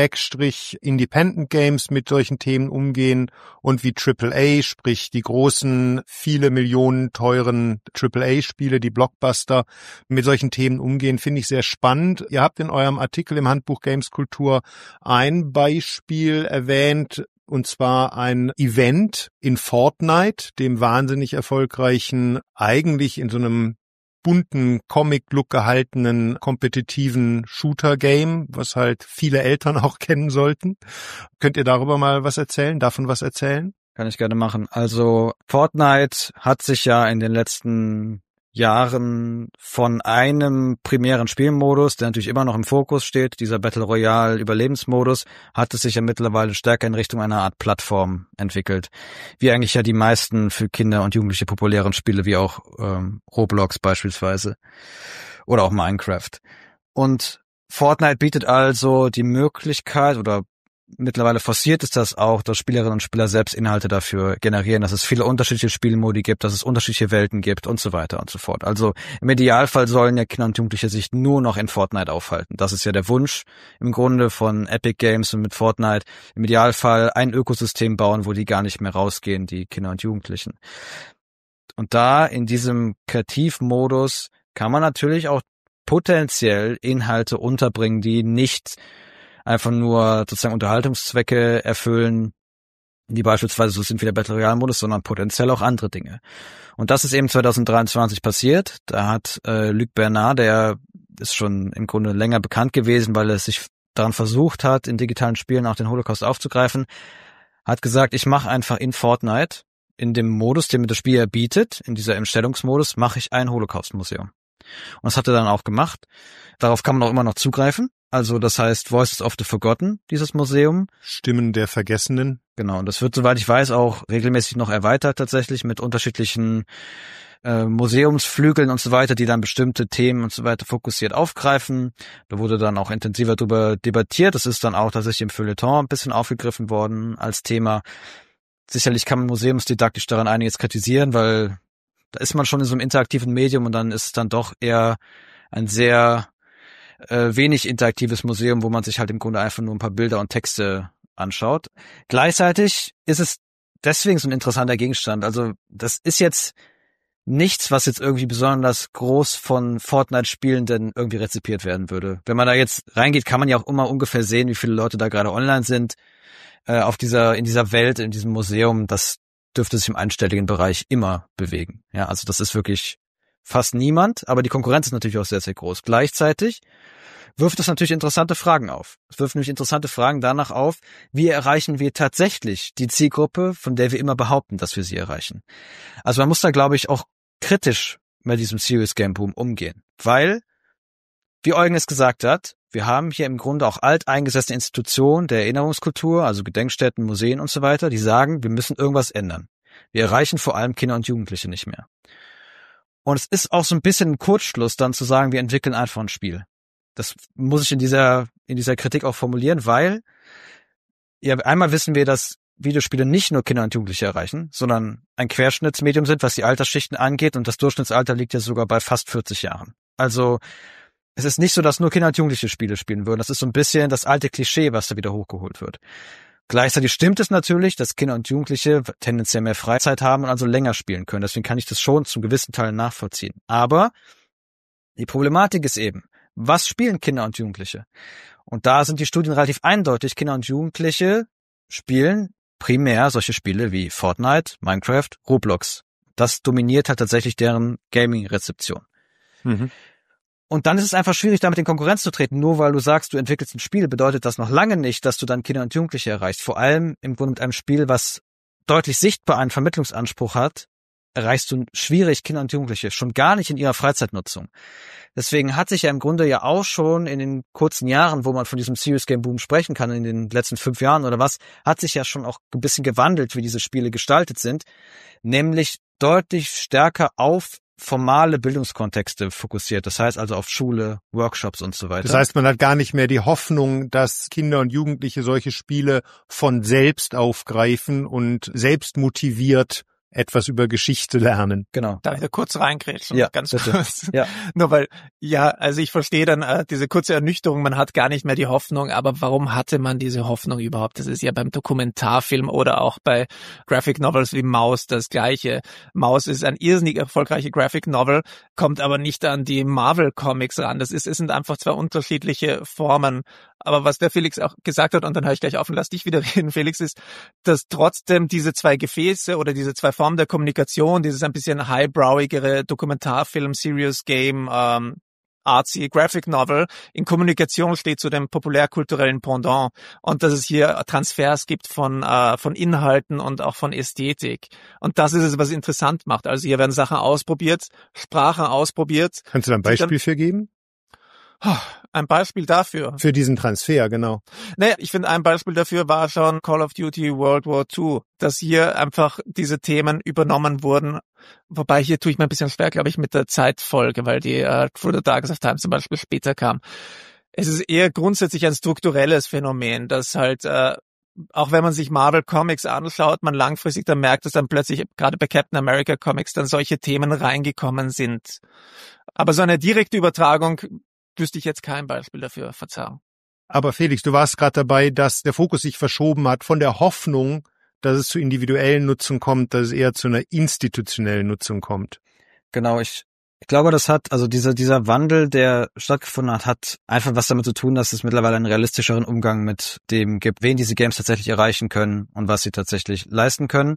/ Independent Games mit solchen Themen umgehen und wie AAA, sprich die großen, viele Millionen teuren AAA-Spiele, die Blockbuster, mit solchen Themen umgehen, finde ich sehr spannend. Ihr habt in eurem Artikel im Handbuch Games Kultur ein Beispiel erwähnt, und zwar ein Event in Fortnite, dem wahnsinnig erfolgreichen, eigentlich in so einem bunten Comic-Look gehaltenen, kompetitiven Shooter-Game, was halt viele Eltern auch kennen sollten. Könnt ihr darüber mal was erzählen, davon was erzählen? Kann ich gerne machen. Also Fortnite hat sich ja in den letzten Jahren von einem primären Spielmodus, der natürlich immer noch im Fokus steht, dieser Battle Royale Überlebensmodus, hat es sich ja mittlerweile stärker in Richtung einer Art Plattform entwickelt. Wie eigentlich ja die meisten für Kinder und Jugendliche populären Spiele, wie auch Roblox beispielsweise oder auch Minecraft. Und Fortnite bietet also die Möglichkeit, oder mittlerweile forciert ist das auch, dass Spielerinnen und Spieler selbst Inhalte dafür generieren, dass es viele unterschiedliche Spielmodi gibt, dass es unterschiedliche Welten gibt und so weiter und so fort. Also im Idealfall sollen ja Kinder und Jugendliche sich nur noch in Fortnite aufhalten. Das ist ja der Wunsch im Grunde von Epic Games und mit Fortnite. Im Idealfall ein Ökosystem bauen, wo die gar nicht mehr rausgehen, die Kinder und Jugendlichen. Und da in diesem Kreativmodus kann man natürlich auch potenziell Inhalte unterbringen, die nicht einfach nur sozusagen Unterhaltungszwecke erfüllen, wie beispielsweise so sind wie der Battle Royale Modus, sondern potenziell auch andere Dinge. Und das ist eben 2023 passiert. Da hat Luc Bernard, der ist schon im Grunde länger bekannt gewesen, weil er sich daran versucht hat, in digitalen Spielen auch den Holocaust aufzugreifen, hat gesagt, ich mache einfach in Fortnite, in dem Modus, den mir das Spiel bietet, in dieser Entstellungsmodus, mache ich ein Holocaust-Museum. Und das hat er dann auch gemacht. Darauf kann man auch immer noch zugreifen. Also das heißt Voices of the Forgotten, dieses Museum. Stimmen der Vergessenen. Genau, und das wird, soweit ich weiß, auch regelmäßig noch erweitert tatsächlich mit unterschiedlichen Museumsflügeln und so weiter, die dann bestimmte Themen und so weiter fokussiert aufgreifen. Da wurde dann auch intensiver darüber debattiert. Das ist dann auch tatsächlich im Feuilleton ein bisschen aufgegriffen worden als Thema. Sicherlich kann man museumsdidaktisch daran einiges kritisieren, weil da ist man schon in so einem interaktiven Medium und dann ist es dann doch eher ein sehr wenig interaktives Museum, wo man sich halt im Grunde einfach nur ein paar Bilder und Texte anschaut. Gleichzeitig ist es deswegen so ein interessanter Gegenstand. Also das ist jetzt nichts, was jetzt irgendwie besonders groß von Fortnite-Spielenden irgendwie rezipiert werden würde. Wenn man da jetzt reingeht, kann man ja auch immer ungefähr sehen, wie viele Leute da gerade online sind in dieser Welt, in diesem Museum. Das dürfte sich im einstelligen Bereich immer bewegen. Ja, also das ist wirklich fast niemand, aber die Konkurrenz ist natürlich auch sehr, sehr groß. Gleichzeitig wirft es natürlich interessante Fragen auf. Es wirft nämlich interessante Fragen danach auf, wie erreichen wir tatsächlich die Zielgruppe, von der wir immer behaupten, dass wir sie erreichen. Also man muss da, glaube ich, auch kritisch mit diesem Serious Game Boom umgehen, weil, wie Eugen es gesagt hat, wir haben hier im Grunde auch alteingesessene Institutionen der Erinnerungskultur, also Gedenkstätten, Museen und so weiter, die sagen, wir müssen irgendwas ändern. Wir erreichen vor allem Kinder und Jugendliche nicht mehr. Und es ist auch so ein bisschen ein Kurzschluss, dann zu sagen, wir entwickeln einfach ein Spiel. Das muss ich in dieser Kritik auch formulieren, weil ja einmal wissen wir, dass Videospiele nicht nur Kinder und Jugendliche erreichen, sondern ein Querschnittsmedium sind, was die Altersschichten angeht, und das Durchschnittsalter liegt ja sogar bei fast 40 Jahren. Also es ist nicht so, dass nur Kinder und Jugendliche Spiele spielen würden. Das ist so ein bisschen das alte Klischee, was da wieder hochgeholt wird. Gleichzeitig stimmt es natürlich, dass Kinder und Jugendliche tendenziell mehr Freizeit haben und also länger spielen können. Deswegen kann ich das schon zum gewissen Teil nachvollziehen. Aber die Problematik ist eben, was spielen Kinder und Jugendliche? Und da sind die Studien relativ eindeutig. Kinder und Jugendliche spielen primär solche Spiele wie Fortnite, Minecraft, Roblox. Das dominiert halt tatsächlich deren Gaming-Rezeption. Mhm. Und dann ist es einfach schwierig, damit in Konkurrenz zu treten. Nur weil du sagst, du entwickelst ein Spiel, bedeutet das noch lange nicht, dass du dann Kinder und Jugendliche erreichst. Vor allem im Grunde mit einem Spiel, was deutlich sichtbar einen Vermittlungsanspruch hat, erreichst du schwierig Kinder und Jugendliche, schon gar nicht in ihrer Freizeitnutzung. Deswegen hat sich ja im Grunde ja auch schon in den kurzen Jahren, wo man von diesem Serious Game Boom sprechen kann, in den letzten 5 Jahren oder was, hat sich ja schon auch ein bisschen gewandelt, wie diese Spiele gestaltet sind, nämlich deutlich stärker auf formale Bildungskontexte fokussiert. Das heißt also auf Schule, Workshops und so weiter. Das heißt, man hat gar nicht mehr die Hoffnung, dass Kinder und Jugendliche solche Spiele von selbst aufgreifen und selbst motiviert etwas über Geschichte lernen. Genau. Darf ich da kurz reingrätschen? Ja, ganz bitte. kurz. Ja. Nur weil, ja, also ich verstehe dann diese kurze Ernüchterung, man hat gar nicht mehr die Hoffnung, aber warum hatte man diese Hoffnung überhaupt? Das ist ja beim Dokumentarfilm oder auch bei Graphic Novels wie Maus das Gleiche. Maus ist ein irrsinnig erfolgreiche Graphic Novel, kommt aber nicht an die Marvel Comics ran. Es sind einfach zwei unterschiedliche Formen. Aber was der Felix auch gesagt hat, und dann höre ich gleich auf und lass dich wieder reden, Felix, ist, dass trotzdem diese zwei Gefäße oder diese zwei Formen der Kommunikation, dieses ein bisschen highbrowigere Dokumentarfilm, Serious Game, artsy Graphic Novel in Kommunikation steht zu dem populärkulturellen Pendant, und dass es hier Transfers gibt von Inhalten und auch von Ästhetik. Und das ist es, was interessant macht. Also hier werden Sachen ausprobiert, Sprachen ausprobiert. Kannst du da ein Beispiel für geben? Ein Beispiel dafür. Für diesen Transfer, genau. Naja, ich finde, ein Beispiel dafür war schon Call of Duty World War II, dass hier einfach diese Themen übernommen wurden. Wobei hier tue ich mir ein bisschen schwer, glaube ich, mit der Zeitfolge, weil die Through the Darkness of Time zum Beispiel später kam. Es ist eher grundsätzlich ein strukturelles Phänomen, dass halt auch wenn man sich Marvel Comics anschaut, man langfristig dann merkt, dass dann plötzlich gerade bei Captain America Comics dann solche Themen reingekommen sind. Aber so eine direkte Übertragung wüsste ich jetzt kein Beispiel dafür, Verzeihung. Aber Felix, du warst gerade dabei, dass der Fokus sich verschoben hat von der Hoffnung, dass es zu individuellen Nutzung kommt, dass es eher zu einer institutionellen Nutzung kommt. Genau, ich glaube, das hat, also dieser Wandel, der stattgefunden hat einfach was damit zu tun, dass es mittlerweile einen realistischeren Umgang mit dem gibt, wen diese Games tatsächlich erreichen können und was sie tatsächlich leisten können.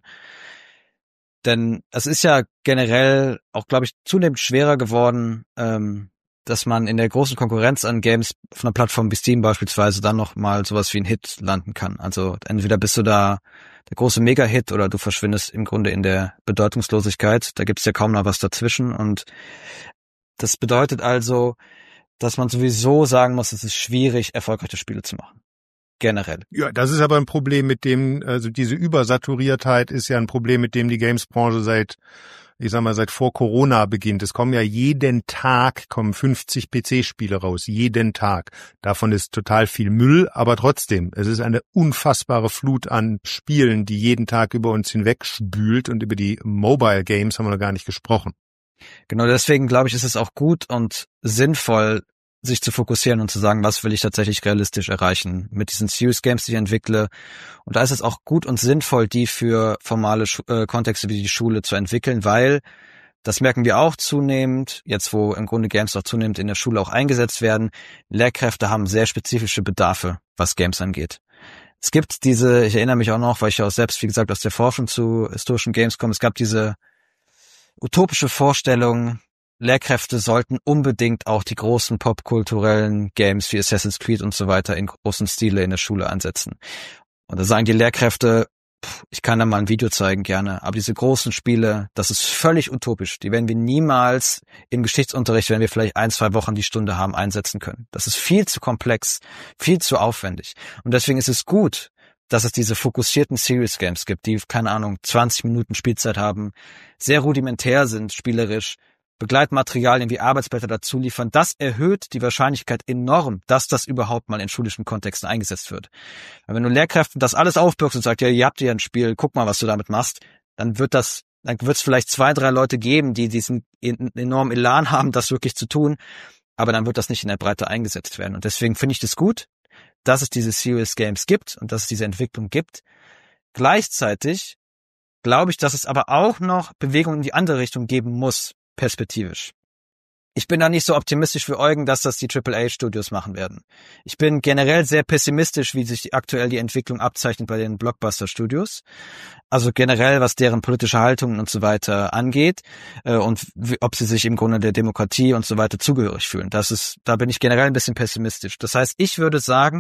Denn es ist ja generell auch, glaube ich, zunehmend schwerer geworden, dass man in der großen Konkurrenz an Games von einer Plattform wie Steam beispielsweise dann noch mal sowas wie ein Hit landen kann. Also entweder bist du da der große Mega-Hit oder du verschwindest im Grunde in der Bedeutungslosigkeit. Da gibt es ja kaum noch was dazwischen. Und das bedeutet also, dass man sowieso sagen muss, es ist schwierig, erfolgreiche Spiele zu machen. Generell. Ja, das ist aber ein Problem, mit dem, also diese Übersaturiertheit ist ja ein Problem, mit dem die Games-Branche seit vor Corona beginnt. Es kommen ja jeden Tag 50 PC-Spiele raus. Jeden Tag. Davon ist total viel Müll, aber trotzdem, es ist eine unfassbare Flut an Spielen, die jeden Tag über uns hinweg spült, und über die Mobile Games haben wir noch gar nicht gesprochen. Genau, deswegen glaube ich, ist es auch gut und sinnvoll, sich zu fokussieren und zu sagen, was will ich tatsächlich realistisch erreichen mit diesen Serious Games, die ich entwickle. Und da ist es auch gut und sinnvoll, die für formale Kontexte wie die Schule zu entwickeln, weil das merken wir auch zunehmend, jetzt wo im Grunde Games auch zunehmend in der Schule auch eingesetzt werden. Lehrkräfte haben sehr spezifische Bedarfe, was Games angeht. Es gibt ich erinnere mich auch noch, weil ich ja auch selbst, wie gesagt, aus der Forschung zu historischen Games komme, es gab diese utopische Vorstellung, Lehrkräfte sollten unbedingt auch die großen popkulturellen Games wie Assassin's Creed und so weiter in großem Stile in der Schule einsetzen. Und da sagen die Lehrkräfte, Ich kann da mal ein Video zeigen, gerne. Aber diese großen Spiele, das ist völlig utopisch. Die werden wir niemals im Geschichtsunterricht, wenn wir vielleicht 1-2 Wochen die Stunde haben, einsetzen können. Das ist viel zu komplex, viel zu aufwendig. Und deswegen ist es gut, dass es diese fokussierten Serious Games gibt, die, keine Ahnung, 20 Minuten Spielzeit haben, sehr rudimentär sind, spielerisch, Begleitmaterialien wie Arbeitsblätter dazu liefern. Das erhöht die Wahrscheinlichkeit enorm, dass das überhaupt mal in schulischen Kontexten eingesetzt wird. Weil wenn du Lehrkräften das alles aufbürgst und sagst, ja, ihr habt ja ein Spiel, guck mal, was du damit machst, dann wird es vielleicht 2-3 Leute geben, die diesen enormen Elan haben, das wirklich zu tun, aber dann wird das nicht in der Breite eingesetzt werden. Und deswegen finde ich das gut, dass es diese Serious Games gibt und dass es diese Entwicklung gibt. Gleichzeitig glaube ich, dass es aber auch noch Bewegungen in die andere Richtung geben muss, perspektivisch. Ich bin da nicht so optimistisch wie Eugen, dass das die AAA-Studios machen werden. Ich bin generell sehr pessimistisch, wie sich aktuell die Entwicklung abzeichnet bei den Blockbuster-Studios. Also generell, was deren politische Haltungen und so weiter angeht und ob sie sich im Grunde der Demokratie und so weiter zugehörig fühlen. Da bin ich generell ein bisschen pessimistisch. Das heißt, ich würde sagen,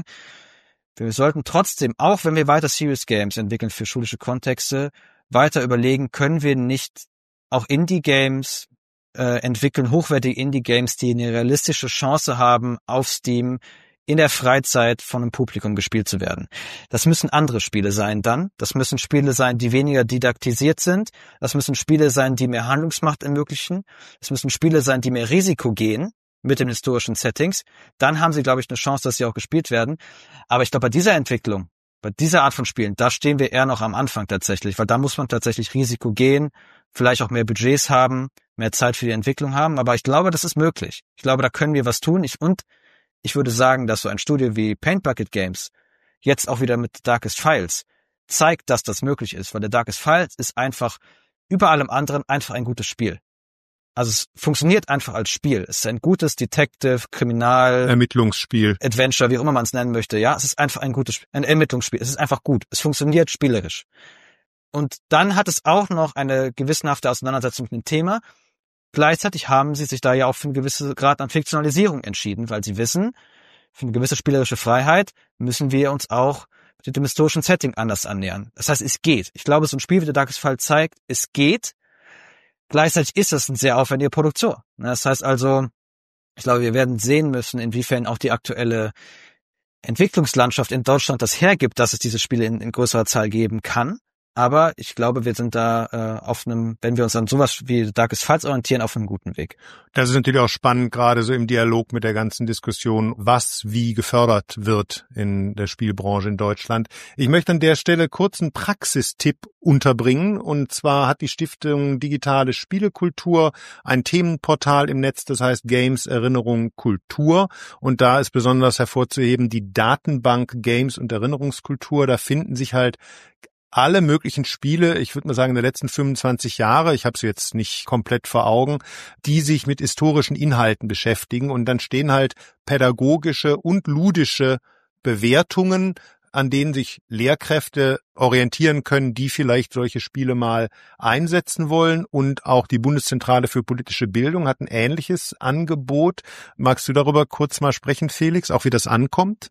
wir sollten trotzdem, auch wenn wir weiter Serious Games entwickeln für schulische Kontexte, weiter überlegen, können wir nicht auch Indie-Games entwickeln, hochwertige Indie-Games, die eine realistische Chance haben, auf Steam in der Freizeit von einem Publikum gespielt zu werden. Das müssen andere Spiele sein dann. Das müssen Spiele sein, die weniger didaktisiert sind. Das müssen Spiele sein, die mehr Handlungsmacht ermöglichen. Das müssen Spiele sein, die mehr Risiko gehen mit den historischen Settings. Dann haben sie, glaube ich, eine Chance, dass sie auch gespielt werden. Aber ich glaube, bei dieser Entwicklung, bei dieser Art von Spielen, da stehen wir eher noch am Anfang tatsächlich, weil da muss man tatsächlich Risiko gehen, vielleicht auch mehr Budgets haben, mehr Zeit für die Entwicklung haben, aber ich glaube, das ist möglich. Ich glaube, da können wir was tun. Ich würde sagen, dass so ein Studio wie Paint Bucket Games jetzt auch wieder mit Darkest Files zeigt, dass das möglich ist, weil der Darkest Files ist einfach über allem anderen einfach ein gutes Spiel. Also es funktioniert einfach als Spiel. Es ist ein gutes Detective, Kriminal, Ermittlungsspiel, Adventure, wie auch immer man es nennen möchte. Ja, es ist einfach ein Ermittlungsspiel. Es ist einfach gut. Es funktioniert spielerisch. Und dann hat es auch noch eine gewissenhafte Auseinandersetzung mit dem Thema. Gleichzeitig haben sie sich da ja auch für einen gewissen Grad an Fiktionalisierung entschieden, weil sie wissen, für eine gewisse spielerische Freiheit müssen wir uns auch mit dem historischen Setting anders annähern. Das heißt, es geht. Ich glaube, so ein Spiel wie The Darkest Fall zeigt, es geht. Gleichzeitig ist es eine sehr aufwendige Produktion. Das heißt also, ich glaube, wir werden sehen müssen, inwiefern auch die aktuelle Entwicklungslandschaft in Deutschland das hergibt, dass es diese Spiele in größerer Zahl geben kann. Aber ich glaube, wir sind da wenn wir uns an sowas wie Darkest Files orientieren, auf einem guten Weg. Das ist natürlich auch spannend, gerade so im Dialog mit der ganzen Diskussion, was wie gefördert wird in der Spielbranche in Deutschland. Ich möchte an der Stelle kurz einen Praxistipp unterbringen. Und zwar hat die Stiftung Digitale Spielekultur ein Themenportal im Netz, das heißt Games Erinnerung Kultur. Und da ist besonders hervorzuheben die Datenbank Games und Erinnerungskultur. Da finden sich halt alle möglichen Spiele, ich würde mal sagen, in den letzten 25 Jahre, ich habe sie jetzt nicht komplett vor Augen, die sich mit historischen Inhalten beschäftigen. Und dann stehen halt pädagogische und ludische Bewertungen, an denen sich Lehrkräfte orientieren können, die vielleicht solche Spiele mal einsetzen wollen. Und auch die Bundeszentrale für politische Bildung hat ein ähnliches Angebot. Magst du darüber kurz mal sprechen, Felix, auch wie das ankommt?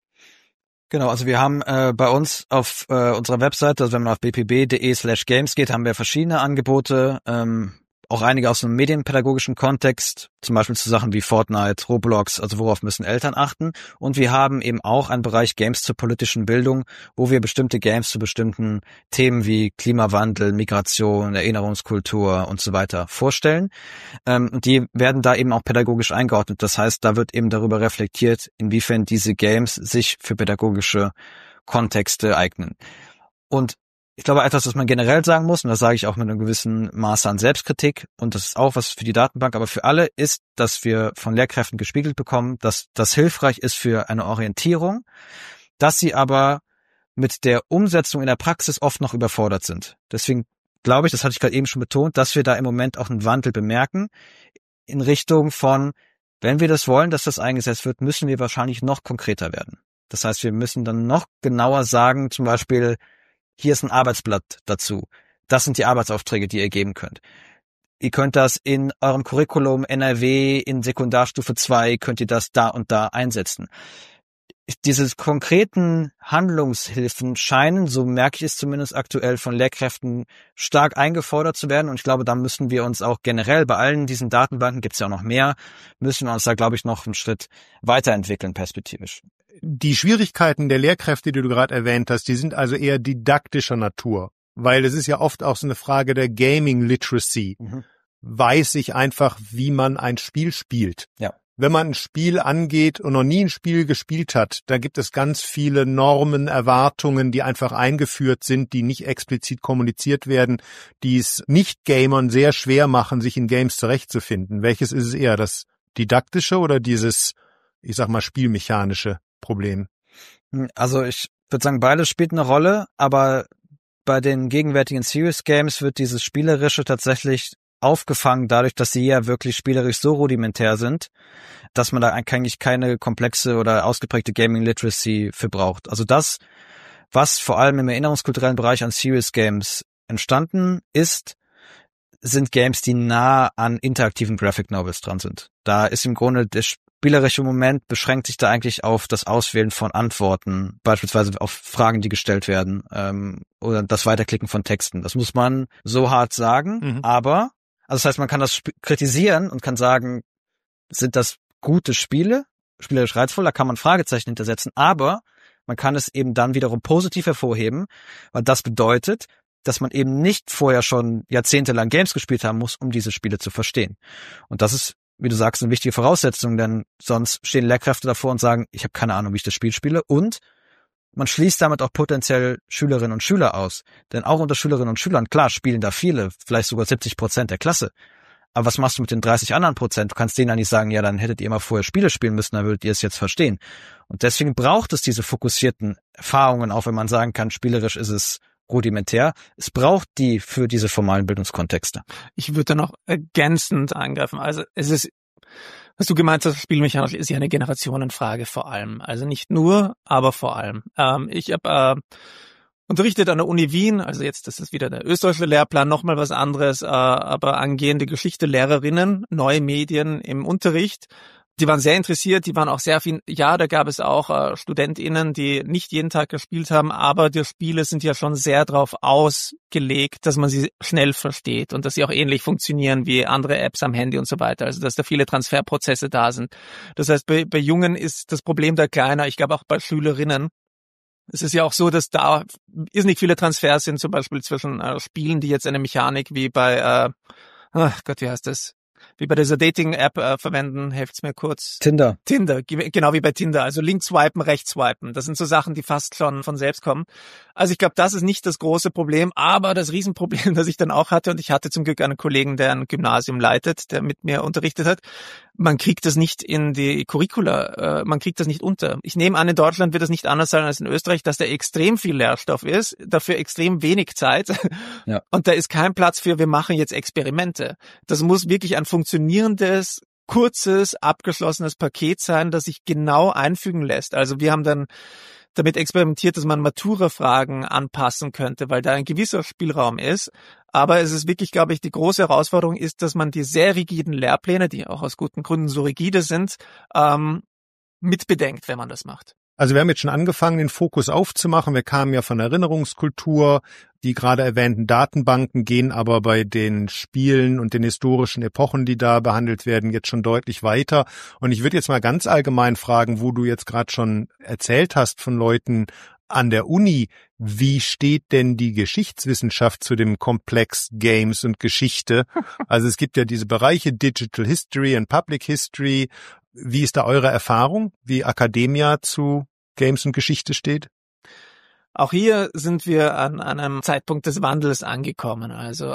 Genau, also wir haben bei uns auf unserer Webseite, also wenn man auf bpb.de/games geht, haben wir verschiedene Angebote, auch einige aus einem medienpädagogischen Kontext, zum Beispiel zu Sachen wie Fortnite, Roblox, also worauf müssen Eltern achten. Und wir haben eben auch einen Bereich Games zur politischen Bildung, wo wir bestimmte Games zu bestimmten Themen wie Klimawandel, Migration, Erinnerungskultur und so weiter vorstellen. Und die werden da eben auch pädagogisch eingeordnet. Das heißt, da wird eben darüber reflektiert, inwiefern diese Games sich für pädagogische Kontexte eignen. Und ich glaube, etwas, was man generell sagen muss, und das sage ich auch mit einem gewissen Maße an Selbstkritik, und das ist auch was für die Datenbank, aber für alle, ist, dass wir von Lehrkräften gespiegelt bekommen, dass das hilfreich ist für eine Orientierung, dass sie aber mit der Umsetzung in der Praxis oft noch überfordert sind. Deswegen glaube ich, das hatte ich gerade eben schon betont, dass wir da im Moment auch einen Wandel bemerken in Richtung von, wenn wir das wollen, dass das eingesetzt wird, müssen wir wahrscheinlich noch konkreter werden. Das heißt, wir müssen dann noch genauer sagen, zum Beispiel, hier ist ein Arbeitsblatt dazu. Das sind die Arbeitsaufträge, die ihr geben könnt. Ihr könnt das in eurem Curriculum NRW in Sekundarstufe 2, könnt ihr das da und da einsetzen. diese konkreten Handlungshilfen scheinen, so merke ich es zumindest aktuell, von Lehrkräften stark eingefordert zu werden. Und ich glaube, da müssen wir uns auch generell bei allen diesen Datenbanken, gibt es ja auch noch mehr, müssen wir uns da, glaube ich, noch einen Schritt weiterentwickeln, perspektivisch. Die Schwierigkeiten der Lehrkräfte, die du gerade erwähnt hast, die sind also eher didaktischer Natur. Weil es ist ja oft auch so eine Frage der Gaming Literacy. Weiß ich einfach, wie man ein Spiel spielt. Ja. Wenn man ein Spiel angeht und noch nie ein Spiel gespielt hat, da gibt es ganz viele Normen, Erwartungen, die einfach eingeführt sind, die nicht explizit kommuniziert werden, die es Nicht-Gamern sehr schwer machen, sich in Games zurechtzufinden. Welches ist es eher, das didaktische oder dieses, ich sag mal, spielmechanische Problem? Also ich würde sagen, beides spielt eine Rolle, aber bei den gegenwärtigen Serious Games wird dieses Spielerische tatsächlich aufgefangen dadurch, dass sie ja wirklich spielerisch so rudimentär sind, dass man da eigentlich keine komplexe oder ausgeprägte Gaming Literacy für braucht. Also das, was vor allem im erinnerungskulturellen Bereich an Serious Games entstanden ist, sind Games, die nah an interaktiven Graphic Novels dran sind. Da ist im Grunde der spielerische Moment beschränkt sich da eigentlich auf das Auswählen von Antworten, beispielsweise auf Fragen, die gestellt werden, oder das Weiterklicken von Texten. Das muss man so hart sagen, aber also das heißt, man kann das kritisieren und kann sagen, sind das gute Spiele, spielerisch reizvoll, da kann man Fragezeichen hintersetzen, aber man kann es eben dann wiederum positiv hervorheben, weil das bedeutet, dass man eben nicht vorher schon jahrzehntelang Games gespielt haben muss, um diese Spiele zu verstehen. Und das ist, wie du sagst, eine wichtige Voraussetzung, denn sonst stehen Lehrkräfte davor und sagen, ich habe keine Ahnung, wie ich das Spiel spiele, und man schließt damit auch potenziell Schülerinnen und Schüler aus. Denn auch unter Schülerinnen und Schülern, klar, spielen da viele, vielleicht sogar 70% der Klasse. Aber was machst du mit den 30 anderen Prozent? Du kannst denen ja nicht sagen, ja, dann hättet ihr immer vorher Spiele spielen müssen, dann würdet ihr es jetzt verstehen. Und deswegen braucht es diese fokussierten Erfahrungen, auch wenn man sagen kann, spielerisch ist es rudimentär. Es braucht die für diese formalen Bildungskontexte. Ich würde da noch ergänzend eingreifen. Also es ist, was du gemeint hast, spielmechanisch ist ja eine Generationenfrage vor allem. Also nicht nur, aber vor allem. Ich habe unterrichtet an der Uni Wien, also jetzt, das ist wieder der österreichische Lehrplan, nochmal was anderes, aber angehende Geschichte-Lehrerinnen, neue Medien im Unterricht. Die waren sehr interessiert, die waren auch sehr viel, ja, da gab es auch StudentInnen, die nicht jeden Tag gespielt haben, aber die Spiele sind ja schon sehr darauf ausgelegt, dass man sie schnell versteht und dass sie auch ähnlich funktionieren wie andere Apps am Handy und so weiter, also dass da viele Transferprozesse da sind. Das heißt, bei Jungen ist das Problem da kleiner, ich glaube auch bei Schülerinnen. Es ist ja auch so, dass da nicht viele Transfers sind, zum Beispiel zwischen Spielen, die jetzt eine Mechanik wie bei, wie heißt das? Wie bei dieser Dating-App verwenden, helft's mir kurz. Tinder, genau wie bei Tinder. Also links swipen, rechts swipen. Das sind so Sachen, die fast schon von selbst kommen. Also ich glaube, das ist nicht das große Problem, aber das Riesenproblem, das ich dann auch hatte, und ich hatte zum Glück einen Kollegen, der ein Gymnasium leitet, der mit mir unterrichtet hat, man kriegt das nicht in die Curricula, man kriegt das nicht unter. Ich nehme an, in Deutschland wird das nicht anders sein als in Österreich, dass da extrem viel Lehrstoff ist, dafür extrem wenig Zeit. Ja. Und da ist kein Platz für, wir machen jetzt Experimente. Das muss wirklich ein funktionierendes, kurzes, abgeschlossenes Paket sein, das sich genau einfügen lässt. Also wir haben dann damit experimentiert, dass man Matura-Fragen anpassen könnte, weil da ein gewisser Spielraum ist. Aber es ist wirklich, glaube ich, die große Herausforderung ist, dass man die sehr rigiden Lehrpläne, die auch aus guten Gründen so rigide sind, mitbedenkt, wenn man das macht. Also wir haben jetzt schon angefangen, den Fokus aufzumachen. Wir kamen ja von Erinnerungskultur, die gerade erwähnten Datenbanken gehen aber bei den Spielen und den historischen Epochen, die da behandelt werden, jetzt schon deutlich weiter. Und ich würde jetzt mal ganz allgemein fragen, wo du jetzt gerade schon erzählt hast von Leuten an der Uni, wie steht denn die Geschichtswissenschaft zu dem Komplex Games und Geschichte? Also es gibt ja diese Bereiche Digital History und Public History. Wie ist da eure Erfahrung, wie Academia zu Games und Geschichte steht? Auch hier sind wir an einem Zeitpunkt des Wandels angekommen. Also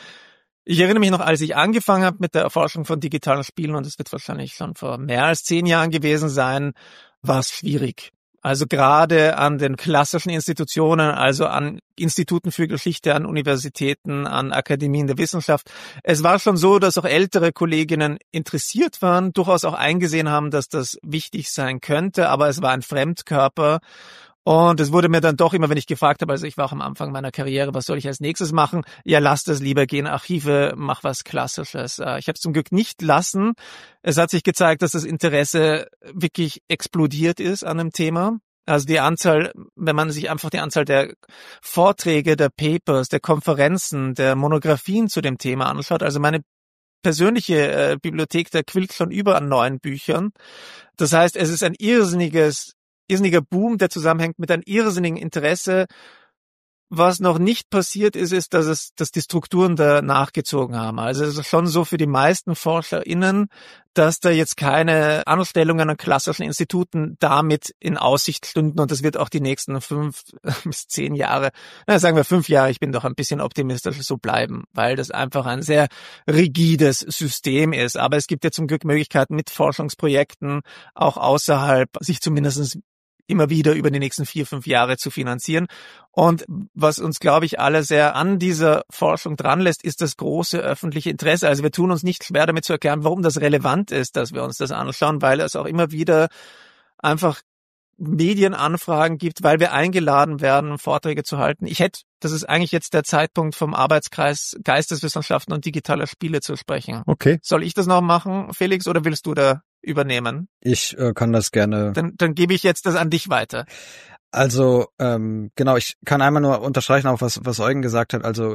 ich erinnere mich noch, als ich angefangen habe mit der Erforschung von digitalen Spielen, und es wird wahrscheinlich schon vor mehr als 10 Jahren gewesen sein, war es schwierig. Also gerade an den klassischen Institutionen, also an Instituten für Geschichte, an Universitäten, an Akademien der Wissenschaft. Es war schon so, dass auch ältere Kolleginnen interessiert waren, durchaus auch eingesehen haben, dass das wichtig sein könnte, aber es war ein Fremdkörper. Und es wurde mir dann doch immer, wenn ich gefragt habe, also ich war auch am Anfang meiner Karriere, was soll ich als nächstes machen? Ja, lass das lieber, geh in Archive, mach was Klassisches. Ich habe es zum Glück nicht lassen. Es hat sich gezeigt, dass das Interesse wirklich explodiert ist an dem Thema. Also die Anzahl, wenn man sich einfach die Anzahl der Vorträge, der Papers, der Konferenzen, der Monographien zu dem Thema anschaut, also meine persönliche Bibliothek, der quillt schon über an neuen Büchern. Das heißt, es ist ein irrsinniger Boom, der zusammenhängt mit einem irrsinnigen Interesse. Was noch nicht passiert ist, dass die Strukturen da nachgezogen haben. Also es ist schon so für die meisten ForscherInnen, dass da jetzt keine Anstellungen an klassischen Instituten damit in Aussicht stünden und das wird auch die nächsten 5 bis 10 Jahre, sagen wir 5 Jahre, ich bin doch ein bisschen optimistisch, so bleiben, weil das einfach ein sehr rigides System ist. Aber es gibt ja zum Glück Möglichkeiten mit Forschungsprojekten auch außerhalb, sich zumindest immer wieder über die nächsten 4, 5 Jahre zu finanzieren. Und was uns, glaube ich, alle sehr an dieser Forschung dran lässt, ist das große öffentliche Interesse. Also wir tun uns nicht schwer damit zu erklären, warum das relevant ist, dass wir uns das anschauen, weil es auch immer wieder einfach Medienanfragen gibt, weil wir eingeladen werden, Vorträge zu halten. Das ist eigentlich jetzt der Zeitpunkt, vom Arbeitskreis Geisteswissenschaften und digitale Spiele zu sprechen. Okay. Soll ich das noch machen, Felix, oder willst du da übernehmen? Ich kann das gerne. Dann gebe ich jetzt das an dich weiter. Also, genau, ich kann einmal nur unterstreichen, auch was Eugen gesagt hat. Also,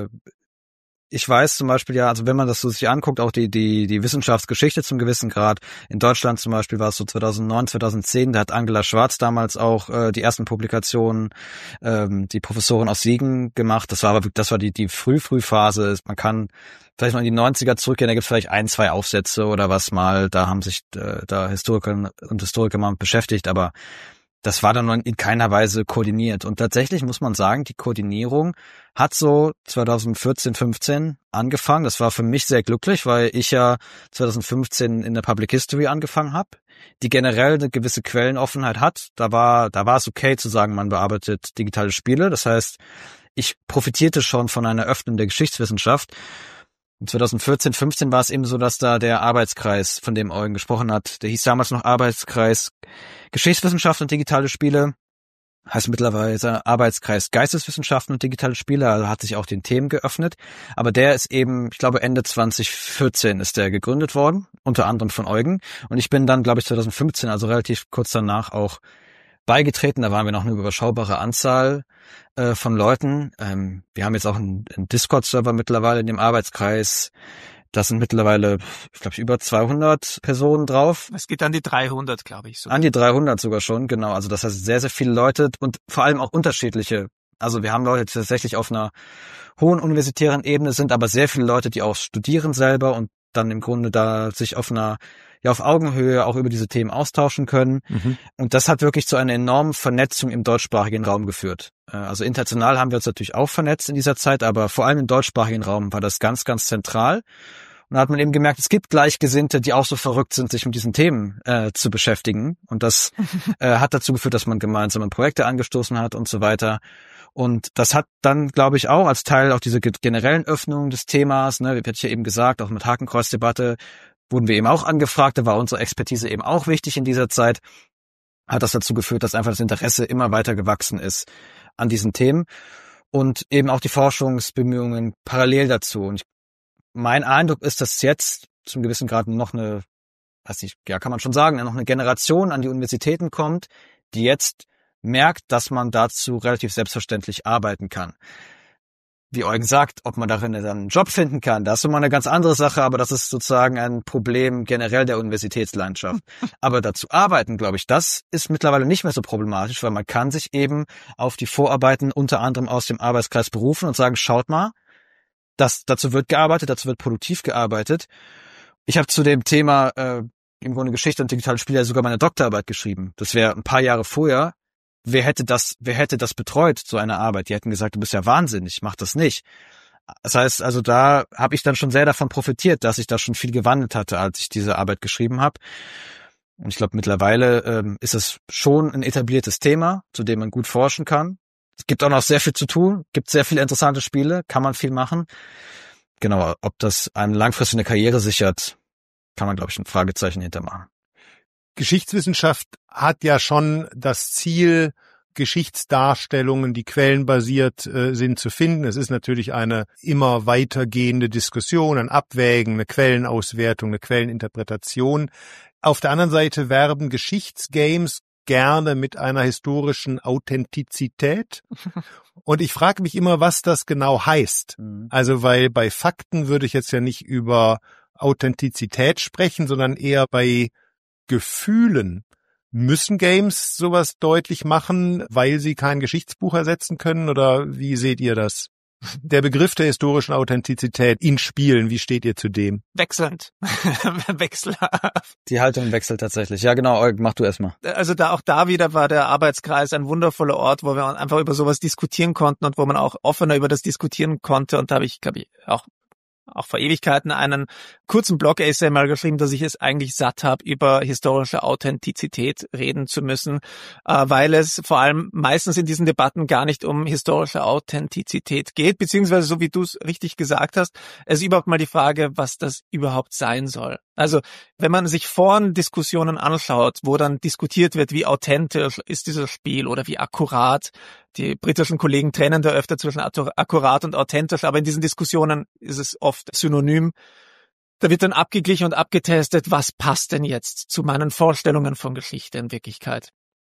ich weiß zum Beispiel ja, also wenn man das so sich anguckt, auch die Wissenschaftsgeschichte zum gewissen Grad. In Deutschland zum Beispiel war es so 2009, 2010, da hat Angela Schwarz damals auch die ersten Publikationen, die Professorin aus Siegen gemacht. Das war die Frühphase. Man kann vielleicht noch in die 90er zurückgehen, da gibt es vielleicht 1, 2 Aufsätze oder was mal, da haben sich da Historiker und Historiker mal beschäftigt, aber das war dann noch in keiner Weise koordiniert. Und tatsächlich muss man sagen, die Koordinierung hat so 2014, 15 angefangen. Das war für mich sehr glücklich, weil ich ja 2015 in der Public History angefangen habe, die generell eine gewisse Quellenoffenheit hat. Da war es okay zu sagen, man bearbeitet digitale Spiele. Das heißt, ich profitierte schon von einer Öffnung der Geschichtswissenschaft. 2014, 15 war es eben so, dass da der Arbeitskreis, von dem Eugen gesprochen hat, der hieß damals noch Arbeitskreis Geschichtswissenschaft und digitale Spiele, heißt mittlerweile Arbeitskreis Geisteswissenschaften und digitale Spiele, also hat sich auch den Themen geöffnet. Aber der ist eben, ich glaube Ende 2014 ist der gegründet worden, unter anderem von Eugen. Und ich bin dann, glaube ich, 2015, also relativ kurz danach auch beigetreten. Da waren wir noch eine überschaubare Anzahl von Leuten. Wir haben jetzt auch einen Discord-Server mittlerweile in dem Arbeitskreis. Das sind mittlerweile, ich glaube, über 200 Personen drauf. Es geht an die 300, glaube ich. An die 300 sogar schon, genau. Also das heißt sehr, sehr viele Leute und vor allem auch unterschiedliche. Also wir haben Leute, die tatsächlich auf einer hohen universitären Ebene sind, aber sehr viele Leute, die auch studieren selber und dann im Grunde da sich auf Augenhöhe auch über diese Themen austauschen können. Mhm. Und das hat wirklich zu einer enormen Vernetzung im deutschsprachigen Raum geführt. Also international haben wir uns natürlich auch vernetzt in dieser Zeit, aber vor allem im deutschsprachigen Raum war das ganz, ganz zentral. Und da hat man eben gemerkt, es gibt Gleichgesinnte, die auch so verrückt sind, sich mit diesen Themen zu beschäftigen. Und das hat dazu geführt, dass man gemeinsame Projekte angestoßen hat und so weiter. Und das hat dann, glaube ich, auch als Teil auch diese generellen Öffnung des Themas, ne, wie hatte ich ja eben gesagt, auch mit Hakenkreuzdebatte, wurden wir eben auch angefragt, da war unsere Expertise eben auch wichtig in dieser Zeit, hat das dazu geführt, dass einfach das Interesse immer weiter gewachsen ist an diesen Themen und eben auch die Forschungsbemühungen parallel dazu. Und mein Eindruck ist, dass jetzt zum gewissen Grad noch eine, kann man schon sagen, noch eine Generation an die Universitäten kommt, die jetzt merkt, dass man dazu relativ selbstverständlich arbeiten kann. Wie Eugen sagt, ob man darin dann einen Job finden kann, das ist immer eine ganz andere Sache, aber das ist sozusagen ein Problem generell der Universitätslandschaft. Aber dazu arbeiten, glaube ich, das ist mittlerweile nicht mehr so problematisch, weil man kann sich eben auf die Vorarbeiten unter anderem aus dem Arbeitskreis berufen und sagen, schaut mal, dazu wird gearbeitet, dazu wird produktiv gearbeitet. Ich habe zu dem Thema im Grunde Geschichte und digitale Spiele sogar meine Doktorarbeit geschrieben. Das wäre ein paar Jahre vorher. Wer hätte das betreut, so eine Arbeit? Die hätten gesagt, du bist ja wahnsinnig, mach das nicht. Das heißt, also da habe ich dann schon sehr davon profitiert, dass ich da schon viel gewandelt hatte, als ich diese Arbeit geschrieben habe. Und ich glaube, mittlerweile ist es schon ein etabliertes Thema, zu dem man gut forschen kann. Es gibt auch noch sehr viel zu tun, gibt sehr viele interessante Spiele, kann man viel machen. Genau, ob das einem langfristig eine Karriere sichert, kann man, glaube ich, ein Fragezeichen hintermachen. Geschichtswissenschaft hat ja schon das Ziel, Geschichtsdarstellungen, die quellenbasiert sind, zu finden. Es ist natürlich eine immer weitergehende Diskussion, ein Abwägen, eine Quellenauswertung, eine Quelleninterpretation. Auf der anderen Seite werben Geschichtsgames gerne mit einer historischen Authentizität. Und ich frage mich immer, was das genau heißt. Also, weil bei Fakten würde ich jetzt ja nicht über Authentizität sprechen, sondern eher bei Gefühlen. Müssen Games sowas deutlich machen, weil sie kein Geschichtsbuch ersetzen können? Oder wie seht ihr das? Der Begriff der historischen Authentizität in Spielen, wie steht ihr zu dem? Wechselnd. Wechselhaft. Die Haltung wechselt tatsächlich. Ja, genau, Eugen, mach du erstmal. Also auch da wieder war der Arbeitskreis ein wundervoller Ort, wo wir einfach über sowas diskutieren konnten und wo man auch offener über das diskutieren konnte. Und da habe ich, glaube ich, auch vor Ewigkeiten einen kurzen Blog-Essay mal geschrieben, dass ich es eigentlich satt habe, über historische Authentizität reden zu müssen, weil es vor allem meistens in diesen Debatten gar nicht um historische Authentizität geht, beziehungsweise, so wie du es richtig gesagt hast, es ist überhaupt mal die Frage, was das überhaupt sein soll. Also wenn man sich Foren-Diskussionen anschaut, wo dann diskutiert wird, wie authentisch ist dieses Spiel oder wie akkurat, die britischen Kollegen trennen da öfter zwischen akkurat und authentisch, aber in diesen Diskussionen ist es oft synonym. Da wird dann abgeglichen und abgetestet, was passt denn jetzt zu meinen Vorstellungen von Geschichte in Wirklichkeit.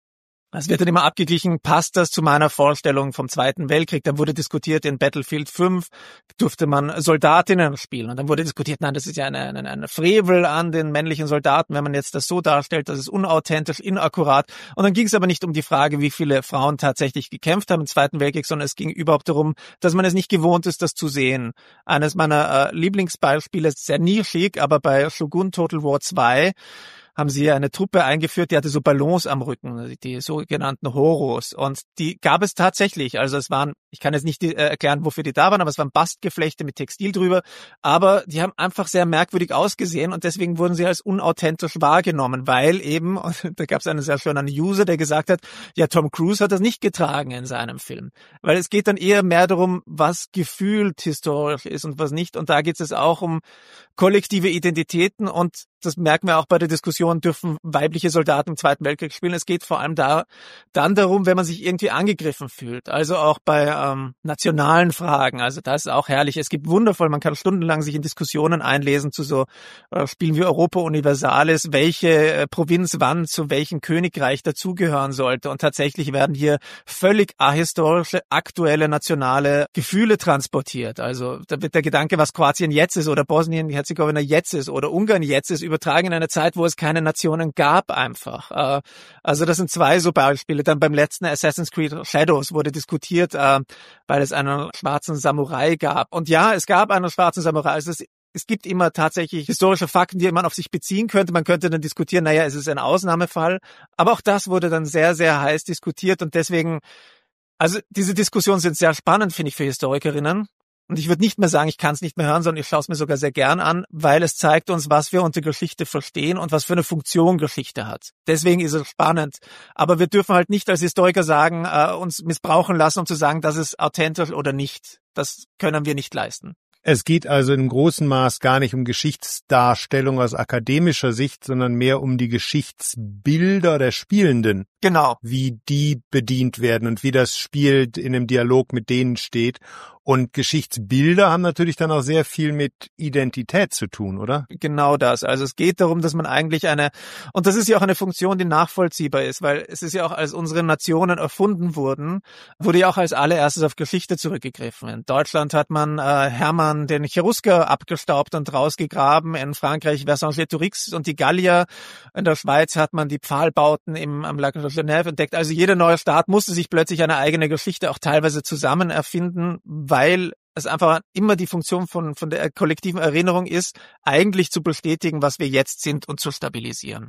Es wird dann immer abgeglichen, passt das zu meiner Vorstellung vom Zweiten Weltkrieg? Dann wurde diskutiert, in Battlefield 5 durfte man Soldatinnen spielen. Und dann wurde diskutiert, nein, das ist ja eine Frevel an den männlichen Soldaten, wenn man jetzt das so darstellt, das ist unauthentisch, inakkurat. Und dann ging es aber nicht um die Frage, wie viele Frauen tatsächlich gekämpft haben im Zweiten Weltkrieg, sondern es ging überhaupt darum, dass man es nicht gewohnt ist, das zu sehen. Eines meiner Lieblingsbeispiele ist sehr nischig, aber bei Shogun Total War 2 haben sie eine Truppe eingeführt, die hatte so Ballons am Rücken, die sogenannten Horos. Und die gab es tatsächlich. Also es waren, ich kann jetzt nicht erklären, wofür die da waren, aber es waren Bastgeflechte mit Textil drüber. Aber die haben einfach sehr merkwürdig ausgesehen und deswegen wurden sie als unauthentisch wahrgenommen, weil eben, und da gab es einen sehr schönen User, der gesagt hat, ja, Tom Cruise hat das nicht getragen in seinem Film. Weil es geht dann eher mehr darum, was gefühlt historisch ist und was nicht. Und da geht es auch um kollektive Identitäten und das merken wir auch bei der Diskussion, dürfen weibliche Soldaten im Zweiten Weltkrieg spielen. Es geht vor allem dann darum, wenn man sich irgendwie angegriffen fühlt. Also auch bei nationalen Fragen. Also das ist auch herrlich. Es gibt wundervoll, man kann stundenlang sich in Diskussionen einlesen zu so Spielen wie Europa Universalis, welche Provinz wann zu welchem Königreich dazugehören sollte. Und tatsächlich werden hier völlig ahistorische, aktuelle nationale Gefühle transportiert. Also da wird der Gedanke, was Kroatien jetzt ist oder Bosnien-Herzegowina jetzt ist oder Ungarn jetzt ist, übertragen in eine Zeit, wo es keine Nationen gab einfach. Also das sind zwei so Beispiele. Dann beim letzten Assassin's Creed Shadows wurde diskutiert, weil es einen schwarzen Samurai gab. Und ja, es gab einen schwarzen Samurai. Also es gibt immer tatsächlich historische Fakten, die man auf sich beziehen könnte. Man könnte dann diskutieren, naja, es ist ein Ausnahmefall. Aber auch das wurde dann sehr, sehr heiß diskutiert. Und deswegen, also diese Diskussionen sind sehr spannend, finde ich, für Historikerinnen. Und ich würde nicht mehr sagen, ich kann es nicht mehr hören, sondern ich schaue es mir sogar sehr gern an, weil es zeigt uns, was wir unter Geschichte verstehen und was für eine Funktion Geschichte hat. Deswegen ist es spannend. Aber wir dürfen halt nicht als Historiker sagen, uns missbrauchen lassen, um zu sagen, das ist authentisch oder nicht. Das können wir nicht leisten. Es geht also in großem Maß gar nicht um Geschichtsdarstellung aus akademischer Sicht, sondern mehr um die Geschichtsbilder der Spielenden. Genau. Wie die bedient werden und wie das Spiel in einem Dialog mit denen steht. Und Geschichtsbilder haben natürlich dann auch sehr viel mit Identität zu tun, oder? Genau das. Also es geht darum, dass man eigentlich und das ist ja auch eine Funktion, die nachvollziehbar ist, weil es ist ja auch, als unsere Nationen erfunden wurden, wurde ja auch als allererstes auf Geschichte zurückgegriffen. In Deutschland hat man Hermann den Cherusker abgestaubt und rausgegraben, in Frankreich Vercingétorix und die Gallier, in der Schweiz hat man die Pfahlbauten am Lac de Genève entdeckt. Also jeder neue Staat musste sich plötzlich eine eigene Geschichte auch teilweise zusammen erfinden, weil es einfach immer die Funktion von der kollektiven Erinnerung ist, eigentlich zu bestätigen, was wir jetzt sind und zu stabilisieren.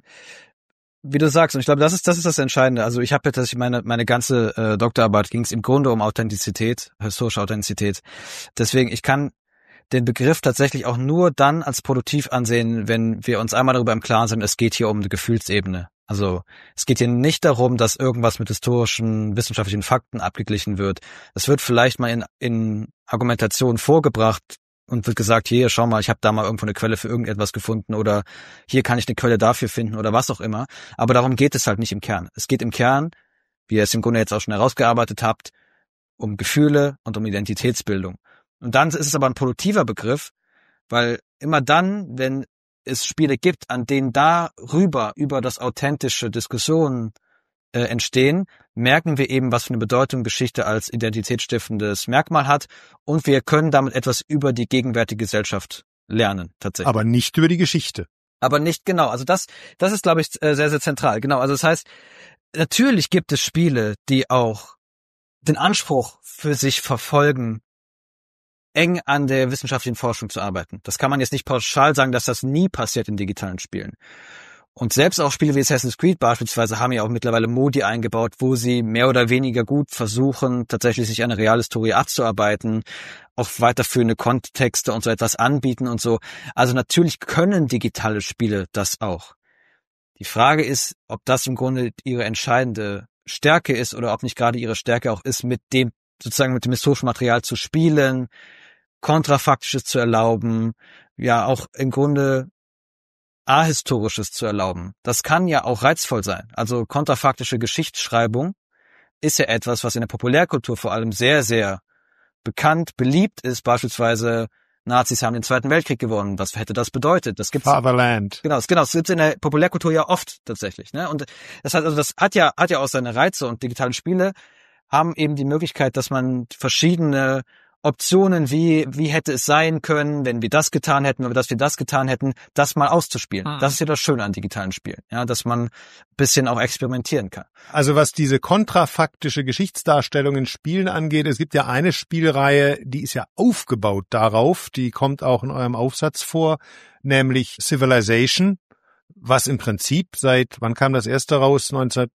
Wie du sagst, und ich glaube, das ist das Entscheidende. Also ich habe jetzt, meine ganze Doktorarbeit ging es im Grunde um Authentizität, historische Authentizität. Deswegen, ich kann den Begriff tatsächlich auch nur dann als produktiv ansehen, wenn wir uns einmal darüber im Klaren sind, es geht hier um eine Gefühlsebene. Also es geht hier nicht darum, dass irgendwas mit historischen, wissenschaftlichen Fakten abgeglichen wird. Es wird vielleicht mal in Argumentation vorgebracht und wird gesagt, hier, schau mal, ich habe da mal irgendwo eine Quelle für irgendetwas gefunden oder hier kann ich eine Quelle dafür finden oder was auch immer. Aber darum geht es halt nicht im Kern. Es geht im Kern wie ihr es im Grunde jetzt auch schon herausgearbeitet habt, um Gefühle und um Identitätsbildung. Und dann ist es aber ein produktiver Begriff, weil immer dann, wenn es Spiele gibt, an denen darüber, über das authentische Diskussionen entstehen, merken wir eben, was für eine Bedeutung Geschichte als identitätsstiftendes Merkmal hat, und wir können damit etwas über die gegenwärtige Gesellschaft lernen, tatsächlich. Aber nicht über die Geschichte. Aber nicht genau. Also das ist, glaube ich, sehr, sehr zentral. Genau. Also das heißt, natürlich gibt es Spiele, die auch den Anspruch für sich verfolgen, eng an der wissenschaftlichen Forschung zu arbeiten. Das kann man jetzt nicht pauschal sagen, dass das nie passiert in digitalen Spielen. Und selbst auch Spiele wie Assassin's Creed beispielsweise haben ja auch mittlerweile Modi eingebaut, wo sie mehr oder weniger gut versuchen, tatsächlich sich eine reale Story abzuarbeiten, auch weiterführende Kontexte und so etwas anbieten und so. Also natürlich können digitale Spiele das auch. Die Frage ist, ob das im Grunde ihre entscheidende Stärke ist oder ob nicht gerade ihre Stärke auch ist, mit dem historischen Material zu spielen, Kontrafaktisches zu erlauben, ja auch im Grunde Ahistorisches zu erlauben. Das kann ja auch reizvoll sein. Also kontrafaktische Geschichtsschreibung ist ja etwas, was in der Populärkultur vor allem sehr, sehr bekannt, beliebt ist. Beispielsweise Nazis haben den Zweiten Weltkrieg gewonnen. Was hätte das bedeutet? Das gibt's. Fatherland. Genau, das gibt's in der Populärkultur ja oft tatsächlich, ne? Und das heißt, also das hat ja auch seine Reize, und digitale Spiele haben eben die Möglichkeit, dass man verschiedene Optionen, wie hätte es sein können, wenn wir das getan hätten, oder dass wir das getan hätten, das mal auszuspielen. Das ist ja das Schöne an digitalen Spielen, ja, dass man ein bisschen auch experimentieren kann. Also was diese kontrafaktische Geschichtsdarstellung in Spielen angeht, es gibt ja eine Spielreihe, die ist ja aufgebaut darauf, die kommt auch in eurem Aufsatz vor, nämlich Civilization, was im Prinzip wann kam das erste raus?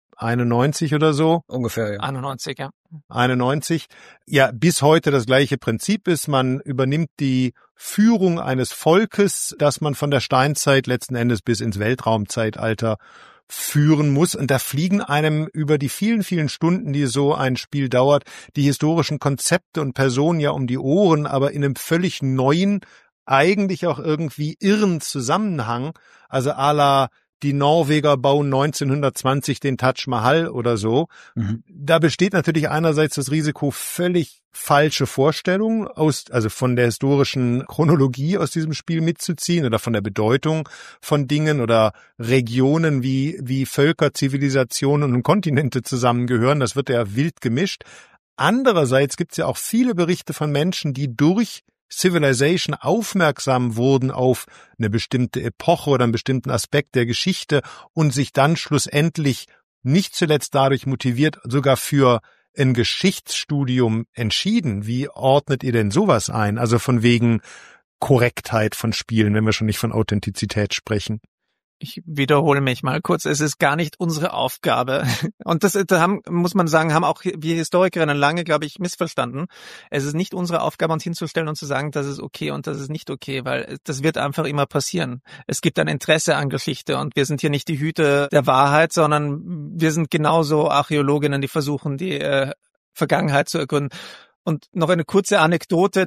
1991 oder so? Ungefähr, ja. 91, ja. 91. Ja, bis heute das gleiche Prinzip ist. Man übernimmt die Führung eines Volkes, das man von der Steinzeit letzten Endes bis ins Weltraumzeitalter führen muss. Und da fliegen einem über die vielen, vielen Stunden, die so ein Spiel dauert, die historischen Konzepte und Personen ja um die Ohren, aber in einem völlig neuen, eigentlich auch irgendwie irren Zusammenhang. Also à la die Norweger bauen 1920 den Taj Mahal oder so. Mhm. Da besteht natürlich einerseits das Risiko, völlig falsche Vorstellungen also von der historischen Chronologie aus diesem Spiel mitzuziehen oder von der Bedeutung von Dingen oder Regionen, wie Völker, Zivilisationen und Kontinente zusammengehören. Das wird ja wild gemischt. Andererseits gibt es ja auch viele Berichte von Menschen, die durch Civilization aufmerksam wurden auf eine bestimmte Epoche oder einen bestimmten Aspekt der Geschichte und sich dann schlussendlich nicht zuletzt dadurch motiviert, sogar für ein Geschichtsstudium entschieden. Wie ordnet ihr denn sowas ein? Also von wegen Korrektheit von Spielen, wenn wir schon nicht von Authentizität sprechen. Ich wiederhole mich mal kurz. Es ist gar nicht unsere Aufgabe. Und muss man sagen, haben auch wir Historikerinnen lange, glaube ich, missverstanden. Es ist nicht unsere Aufgabe, uns hinzustellen und zu sagen, das ist okay und das ist nicht okay, weil das wird einfach immer passieren. Es gibt ein Interesse an Geschichte und wir sind hier nicht die Hüter der Wahrheit, sondern wir sind genauso Archäologinnen, die versuchen, die Vergangenheit zu ergründen. Und noch eine kurze Anekdote.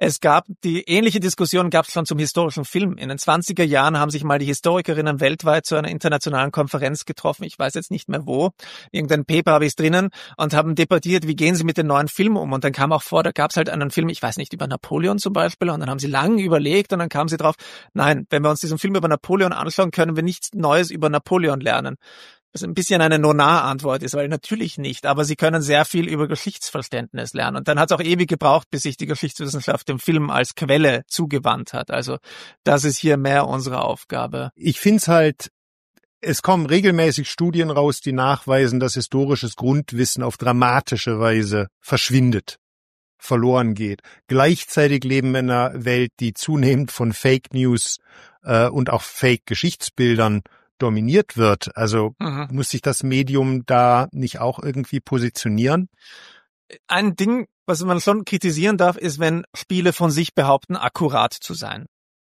Die ähnliche Diskussion gab es schon zum historischen Film. In den 20er Jahren haben sich mal die Historikerinnen weltweit zu einer internationalen Konferenz getroffen. Ich weiß jetzt nicht mehr wo. Irgendein Paper habe ich drinnen und haben debattiert, wie gehen sie mit den neuen Filmen um. Und dann kam auch vor, da gab es halt einen Film, ich weiß nicht, über Napoleon zum Beispiel. Und dann haben sie lange überlegt und dann kamen sie drauf, nein, wenn wir uns diesen Film über Napoleon anschauen, können wir nichts Neues über Napoleon lernen. Was ein bisschen eine No-Nah-Antwort ist, weil natürlich nicht, aber sie können sehr viel über Geschichtsverständnis lernen. Und dann hat es auch ewig gebraucht, bis sich die Geschichtswissenschaft dem Film als Quelle zugewandt hat. Also das ist hier mehr unsere Aufgabe. Ich finde es halt, es kommen regelmäßig Studien raus, die nachweisen, dass historisches Grundwissen auf dramatische Weise verschwindet, verloren geht. Gleichzeitig leben wir in einer Welt, die zunehmend von Fake News und auch Fake-Geschichtsbildern dominiert wird. Also muss sich das Medium da nicht auch irgendwie positionieren? Ein Ding, was man schon kritisieren darf, ist, wenn Spiele von sich behaupten, akkurat zu sein.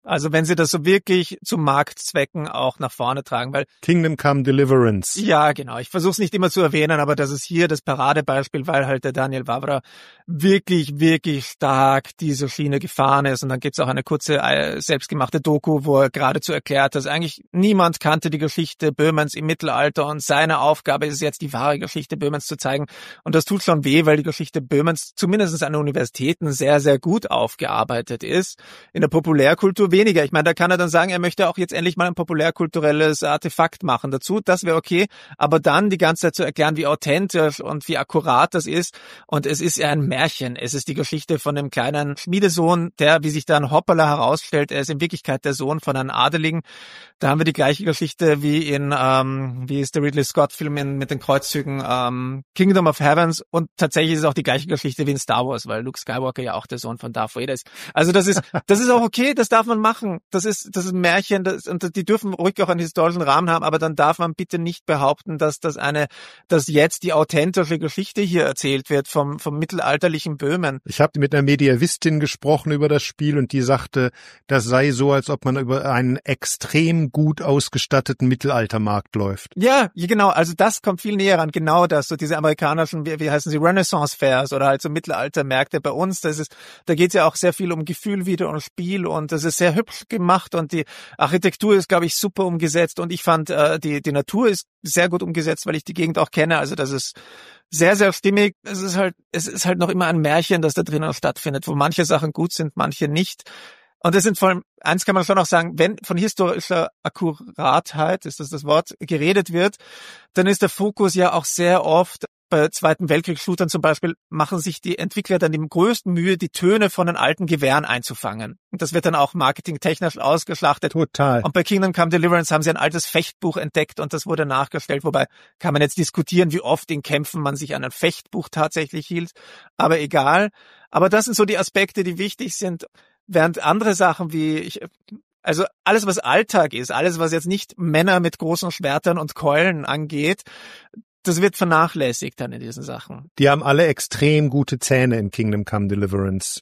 Also wenn sie das so wirklich zu Marktzwecken auch nach vorne tragen, weil Kingdom Come Deliverance. ja, genau. Ich versuche es nicht immer zu erwähnen, aber das ist hier das Paradebeispiel, weil halt der Daniel Vavra wirklich, wirklich stark diese Schiene gefahren ist. Und dann gibt's auch eine kurze selbstgemachte Doku, wo er geradezu erklärt, dass eigentlich niemand kannte die Geschichte Böhmens im Mittelalter und seine Aufgabe ist es jetzt, die wahre Geschichte Böhmens zu zeigen. Und das tut schon weh, weil die Geschichte Böhmens zumindest an Universitäten sehr, sehr gut aufgearbeitet ist. In der Populärkultur weniger. Ich meine, da kann er dann sagen, er möchte auch jetzt endlich mal ein populärkulturelles Artefakt machen dazu. Das wäre okay. Aber dann die ganze Zeit zu erklären, wie authentisch und wie akkurat das ist. Und es ist ja ein Märchen. Es ist die Geschichte von einem kleinen Schmiedesohn, der, wie sich dann Hoppala herausstellt, er ist in Wirklichkeit der Sohn von einem Adeligen. Da haben wir die gleiche Geschichte wie in, wie ist der Ridley Scott-Film mit den Kreuzzügen, Kingdom of Heavens. Und tatsächlich ist es auch die gleiche Geschichte wie in Star Wars, weil Luke Skywalker ja auch der Sohn von Darth Vader ist. Also das ist auch okay, das darf man machen. Das ist ein Märchen, und die dürfen ruhig auch einen historischen Rahmen haben, aber dann darf man bitte nicht behaupten, dass jetzt die authentische Geschichte hier erzählt wird vom mittelalterlichen Böhmen. Ich habe mit einer Mediavistin gesprochen über das Spiel und die sagte, das sei so, als ob man über einen extrem gut ausgestatteten Mittelaltermarkt läuft. Ja, genau. Also das kommt viel näher ran. Genau das. So diese amerikanischen, wie heißen sie, Renaissance Fairs oder halt so Mittelaltermärkte bei uns. Da geht's ja auch sehr viel um Gefühl wieder und Spiel und das ist sehr hübsch gemacht und die Architektur ist, glaube ich, super umgesetzt und ich fand, die Natur ist sehr gut umgesetzt, weil ich die Gegend auch kenne. Also das ist sehr, sehr stimmig. Es ist halt noch immer ein Märchen, das da drinnen stattfindet, wo manche Sachen gut sind, manche nicht. Und das sind vor allem, eins kann man schon auch sagen, wenn von historischer Akkuratheit, ist das Wort, geredet wird, dann ist der Fokus ja auch sehr oft, bei Zweiten Weltkriegs-Shootern zum Beispiel, machen sich die Entwickler dann die größten Mühe, die Töne von den alten Gewehren einzufangen. Und das wird dann auch marketingtechnisch ausgeschlachtet. Total. Und bei Kingdom Come Deliverance haben sie ein altes Fechtbuch entdeckt und das wurde nachgestellt. Wobei kann man jetzt diskutieren, wie oft in Kämpfen man sich an ein Fechtbuch tatsächlich hielt. Aber egal. Aber das sind so die Aspekte, die wichtig sind. Während andere Sachen also alles, was Alltag ist, alles, was jetzt nicht Männer mit großen Schwertern und Keulen angeht, das wird vernachlässigt dann in diesen Sachen. Die haben alle extrem gute Zähne in Kingdom Come Deliverance.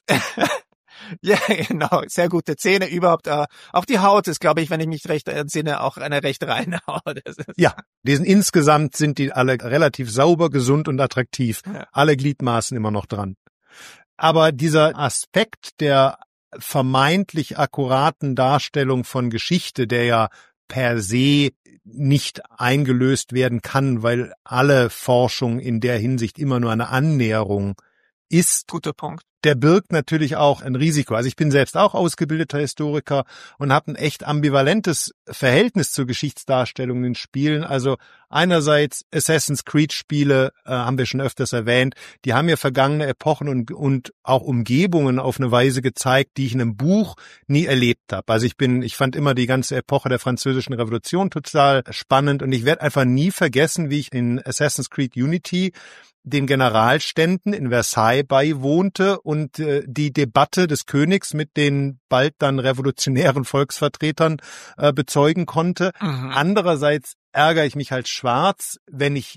Ja, genau. Sehr gute Zähne überhaupt. Auch die Haut ist, glaube ich, wenn ich mich recht entsinne, auch eine recht reine Haut. Ja, insgesamt sind die alle relativ sauber, gesund und attraktiv. Ja. Alle Gliedmaßen immer noch dran. Aber dieser Aspekt der vermeintlich akkuraten Darstellung von Geschichte, der ja per se nicht eingelöst werden kann, weil alle Forschung in der Hinsicht immer nur eine Annäherung ist. Guter Punkt. Der birgt natürlich auch ein Risiko. Also ich bin selbst auch ausgebildeter Historiker und habe ein echt ambivalentes Verhältnis zur Geschichtsdarstellung in Spielen. Also einerseits Assassin's Creed Spiele, haben wir schon öfters erwähnt, die haben mir vergangene Epochen und auch Umgebungen auf eine Weise gezeigt, die ich in einem Buch nie erlebt habe. Also ich fand immer die ganze Epoche der Französischen Revolution total spannend und ich werde einfach nie vergessen, wie ich in Assassin's Creed Unity den Generalständen in Versailles beiwohnte und die Debatte des Königs mit den bald dann revolutionären Volksvertretern bezeugen konnte. Mhm. Andererseits ärgere ich mich halt schwarz, wenn ich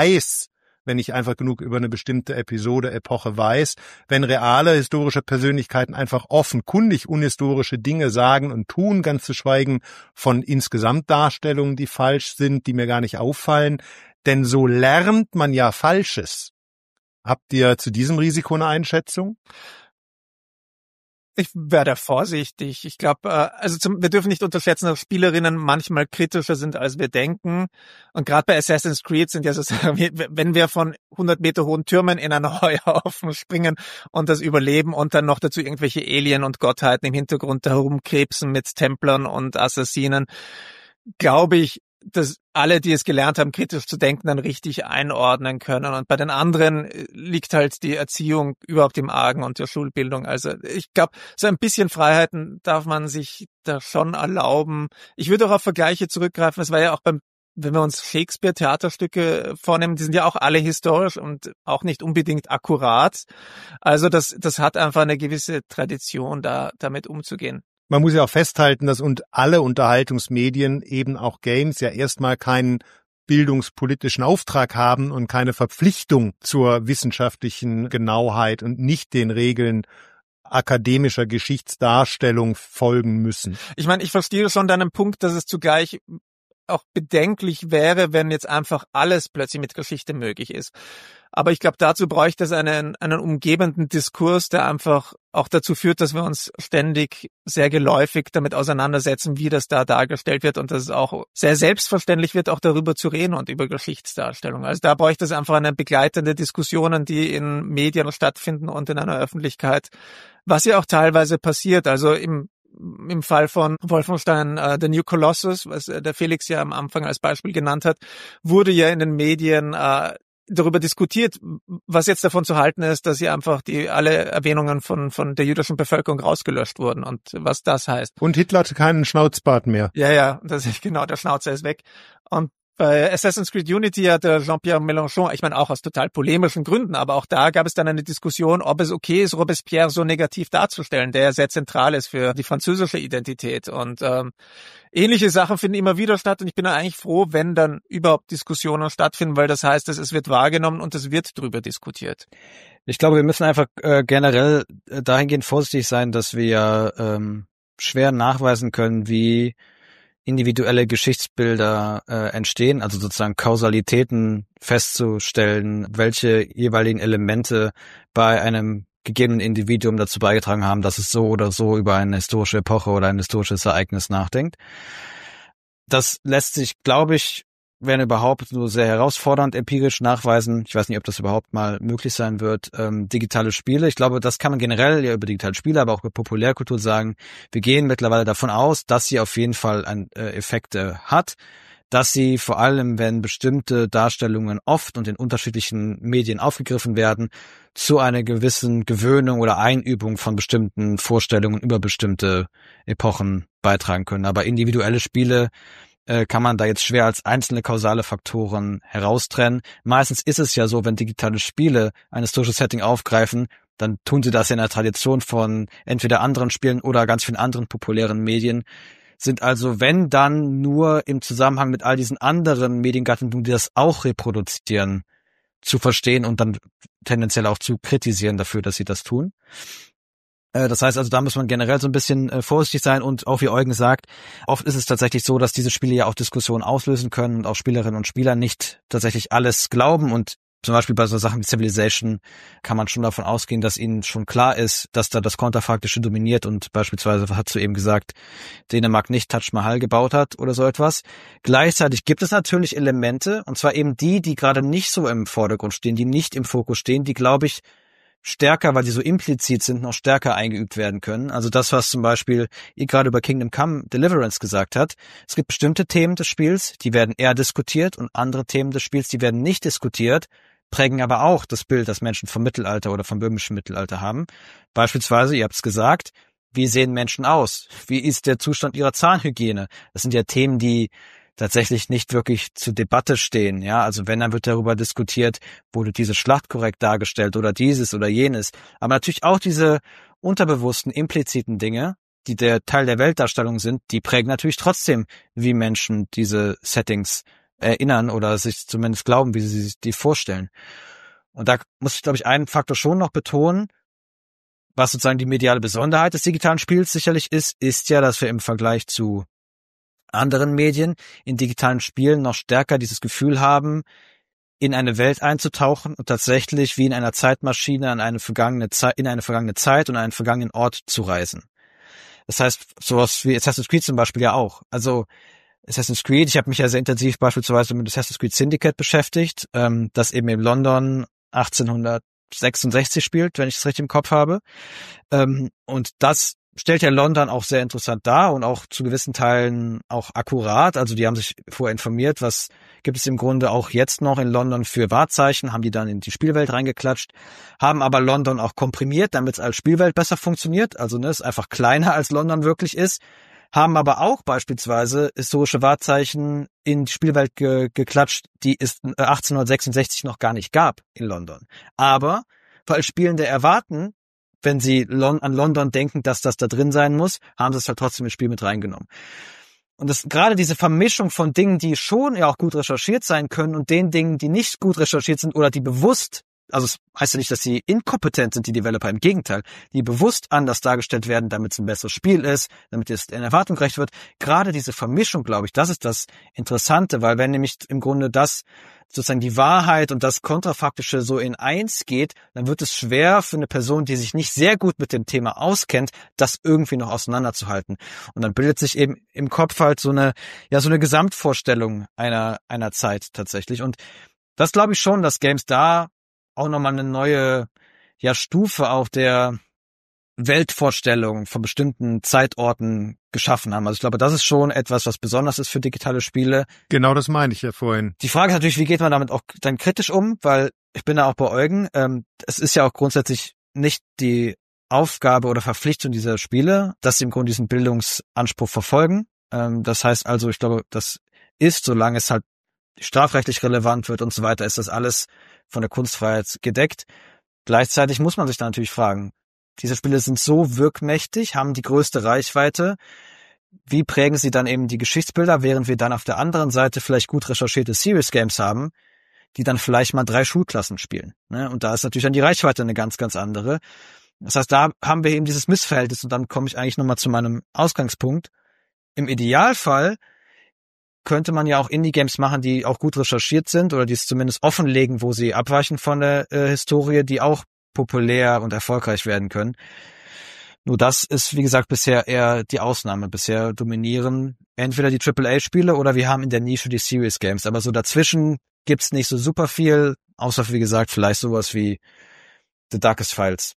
einfach genug über eine bestimmte Epoche weiß, wenn reale historische Persönlichkeiten einfach offenkundig unhistorische Dinge sagen und tun, ganz zu schweigen von insgesamt Darstellungen, die falsch sind, die mir gar nicht auffallen. Denn so lernt man ja Falsches. Habt ihr zu diesem Risiko eine Einschätzung? Ich werde vorsichtig. Ich glaube, wir dürfen nicht unterschätzen, dass Spielerinnen manchmal kritischer sind, als wir denken. Und gerade bei Assassin's Creed sind ja so Sachen, wenn wir von 100 Meter hohen Türmen in einen Heuhaufen springen und das überleben und dann noch dazu irgendwelche Alien und Gottheiten im Hintergrund herumkrebsen mit Templern und Assassinen, glaube ich, dass alle, die es gelernt haben, kritisch zu denken, dann richtig einordnen können. Und bei den anderen liegt halt die Erziehung überhaupt im Argen und der Schulbildung. Also ich glaube, so ein bisschen Freiheiten darf man sich da schon erlauben. Ich würde auch auf Vergleiche zurückgreifen. Es war ja auch wenn wir uns Shakespeare-Theaterstücke vornehmen, die sind ja auch alle historisch und auch nicht unbedingt akkurat. Also das hat einfach eine gewisse Tradition, damit umzugehen. Man muss ja auch festhalten, dass alle Unterhaltungsmedien, eben auch Games, ja erstmal keinen bildungspolitischen Auftrag haben und keine Verpflichtung zur wissenschaftlichen Genauheit und nicht den Regeln akademischer Geschichtsdarstellung folgen müssen. Ich meine, ich verstehe schon deinen Punkt, dass es zugleich auch bedenklich wäre, wenn jetzt einfach alles plötzlich mit Geschichte möglich ist. Aber ich glaube, dazu bräuchte es einen umgebenden Diskurs, der einfach auch dazu führt, dass wir uns ständig sehr geläufig damit auseinandersetzen, wie das da dargestellt wird und dass es auch sehr selbstverständlich wird, auch darüber zu reden und über Geschichtsdarstellung. Also da bräuchte es einfach eine begleitende Diskussionen, die in Medien stattfinden und in einer Öffentlichkeit, was ja auch teilweise passiert. Also im Fall von Wolfenstein The New Colossus, was der Felix ja am Anfang als Beispiel genannt hat, wurde ja in den Medien darüber diskutiert, was jetzt davon zu halten ist, dass hier einfach alle Erwähnungen von der jüdischen Bevölkerung rausgelöscht wurden und was das heißt. Und Hitler hatte keinen Schnauzbart mehr. Ja, das ist genau, der Schnauzer ist weg. Und bei Assassin's Creed Unity hat der Jean-Pierre Mélenchon, ich meine auch aus total polemischen Gründen, aber auch da gab es dann eine Diskussion, ob es okay ist, Robespierre so negativ darzustellen, der sehr zentral ist für die französische Identität. Und ähnliche Sachen finden immer wieder statt und ich bin eigentlich froh, wenn dann überhaupt Diskussionen stattfinden, weil das heißt, dass es wird wahrgenommen und es wird drüber diskutiert. Ich glaube, wir müssen einfach generell dahingehend vorsichtig sein, dass wir schwer nachweisen können, wie individuelle Geschichtsbilder entstehen, also sozusagen Kausalitäten festzustellen, welche jeweiligen Elemente bei einem gegebenen Individuum dazu beigetragen haben, dass es so oder so über eine historische Epoche oder ein historisches Ereignis nachdenkt. Das lässt sich, glaube ich, wenn überhaupt, nur sehr herausfordernd empirisch nachweisen. Ich weiß nicht, ob das überhaupt mal möglich sein wird. Digitale Spiele, ich glaube, das kann man generell ja über digitale Spiele, aber auch über Populärkultur sagen. Wir gehen mittlerweile davon aus, dass sie auf jeden Fall Effekte hat, dass sie vor allem, wenn bestimmte Darstellungen oft und in unterschiedlichen Medien aufgegriffen werden, zu einer gewissen Gewöhnung oder Einübung von bestimmten Vorstellungen über bestimmte Epochen beitragen können. Aber individuelle Spiele kann man da jetzt schwer als einzelne kausale Faktoren heraustrennen. Meistens ist es ja so, wenn digitale Spiele ein historisches Setting aufgreifen, dann tun sie das in der Tradition von entweder anderen Spielen oder ganz vielen anderen populären Medien, sind also, wenn dann, nur im Zusammenhang mit all diesen anderen Mediengattungen, die das auch reproduzieren, zu verstehen und dann tendenziell auch zu kritisieren dafür, dass sie das tun. Das heißt also, da muss man generell so ein bisschen vorsichtig sein und auch wie Eugen sagt, oft ist es tatsächlich so, dass diese Spiele ja auch Diskussionen auslösen können und auch Spielerinnen und Spieler nicht tatsächlich alles glauben und zum Beispiel bei so Sachen wie Civilization kann man schon davon ausgehen, dass ihnen schon klar ist, dass da das Konterfaktische dominiert und beispielsweise, was hast du eben gesagt, Dänemark nicht Taj Mahal gebaut hat oder so etwas. Gleichzeitig gibt es natürlich Elemente, und zwar eben die gerade nicht so im Vordergrund stehen, die nicht im Fokus stehen, die, glaube ich, stärker, weil die so implizit sind, noch stärker eingeübt werden können. Also das, was zum Beispiel ihr gerade über Kingdom Come Deliverance gesagt hat. Es gibt bestimmte Themen des Spiels, die werden eher diskutiert und andere Themen des Spiels, die werden nicht diskutiert, prägen aber auch das Bild, das Menschen vom Mittelalter oder vom böhmischen Mittelalter haben. Beispielsweise, ihr habt es gesagt, wie sehen Menschen aus? Wie ist der Zustand ihrer Zahnhygiene? Das sind ja Themen, die tatsächlich nicht wirklich zur Debatte stehen, ja, also wenn, dann wird darüber diskutiert, wurde diese Schlacht korrekt dargestellt oder dieses oder jenes, aber natürlich auch diese unterbewussten, impliziten Dinge, die der Teil der Weltdarstellung sind, die prägen natürlich trotzdem, wie Menschen diese Settings erinnern oder sich zumindest glauben, wie sie sich die vorstellen. Und da muss ich, glaube ich, einen Faktor schon noch betonen, was sozusagen die mediale Besonderheit des digitalen Spiels sicherlich ist ja, dass wir im Vergleich zu anderen Medien in digitalen Spielen noch stärker dieses Gefühl haben, in eine Welt einzutauchen und tatsächlich wie in einer Zeitmaschine in eine vergangene Zeit und einen vergangenen Ort zu reisen. Das heißt, sowas wie Assassin's Creed zum Beispiel ja auch. Also Assassin's Creed, ich habe mich ja sehr intensiv beispielsweise mit Assassin's Creed Syndicate beschäftigt, das eben in London 1866 spielt, wenn ich es richtig im Kopf habe. Und das stellt ja London auch sehr interessant dar und auch zu gewissen Teilen auch akkurat. Also die haben sich vorher informiert, was gibt es im Grunde auch jetzt noch in London für Wahrzeichen, haben die dann in die Spielwelt reingeklatscht, haben aber London auch komprimiert, damit es als Spielwelt besser funktioniert. Also ist einfach kleiner, als London wirklich ist. Haben aber auch beispielsweise historische Wahrzeichen in die Spielwelt geklatscht, die es 1866 noch gar nicht gab in London. Aber weil Spielende erwarten, wenn sie an London denken, dass das da drin sein muss, haben sie es halt trotzdem ins Spiel mit reingenommen. Und das gerade diese Vermischung von Dingen, die schon ja auch gut recherchiert sein können und den Dingen, die nicht gut recherchiert sind oder die bewusst Also es heißt ja nicht, dass sie inkompetent sind, die Developer. Im Gegenteil, die bewusst anders dargestellt werden, damit es ein besseres Spiel ist, damit es in Erwartung gerecht wird. Gerade diese Vermischung, glaube ich, das ist das Interessante, weil wenn nämlich im Grunde das sozusagen die Wahrheit und das Kontrafaktische so in eins geht, dann wird es schwer für eine Person, die sich nicht sehr gut mit dem Thema auskennt, das irgendwie noch auseinanderzuhalten. Und dann bildet sich eben im Kopf halt so eine Gesamtvorstellung einer Zeit tatsächlich. Und das glaube ich schon, dass Games da auch nochmal eine neue Stufe auch der Weltvorstellung von bestimmten Zeitorten geschaffen haben. Also ich glaube, das ist schon etwas, was besonders ist für digitale Spiele. Genau, das meine ich ja vorhin. Die Frage ist natürlich, wie geht man damit auch dann kritisch um? Weil ich bin da auch bei Eugen. Es ist ja auch grundsätzlich nicht die Aufgabe oder Verpflichtung dieser Spiele, dass sie im Grunde diesen Bildungsanspruch verfolgen. Das heißt also, ich glaube, das ist, solange es halt strafrechtlich relevant wird und so weiter, ist das alles von der Kunstfreiheit gedeckt. Gleichzeitig muss man sich da natürlich fragen, diese Spiele sind so wirkmächtig, haben die größte Reichweite. Wie prägen sie dann eben die Geschichtsbilder, während wir dann auf der anderen Seite vielleicht gut recherchierte Serious Games haben, die dann vielleicht mal 3 Schulklassen spielen. Und da ist natürlich dann die Reichweite eine ganz, ganz andere. Das heißt, da haben wir eben dieses Missverhältnis und dann komme ich eigentlich nochmal zu meinem Ausgangspunkt. Im Idealfall könnte man ja auch Indie-Games machen, die auch gut recherchiert sind oder die es zumindest offenlegen, wo sie abweichen von der Historie, die auch populär und erfolgreich werden können. Nur das ist, wie gesagt, bisher eher die Ausnahme. Bisher dominieren entweder die AAA-Spiele oder wir haben in der Nische die Serious Games. Aber so dazwischen gibt's nicht so super viel, außer, wie gesagt, vielleicht sowas wie The Darkest Files.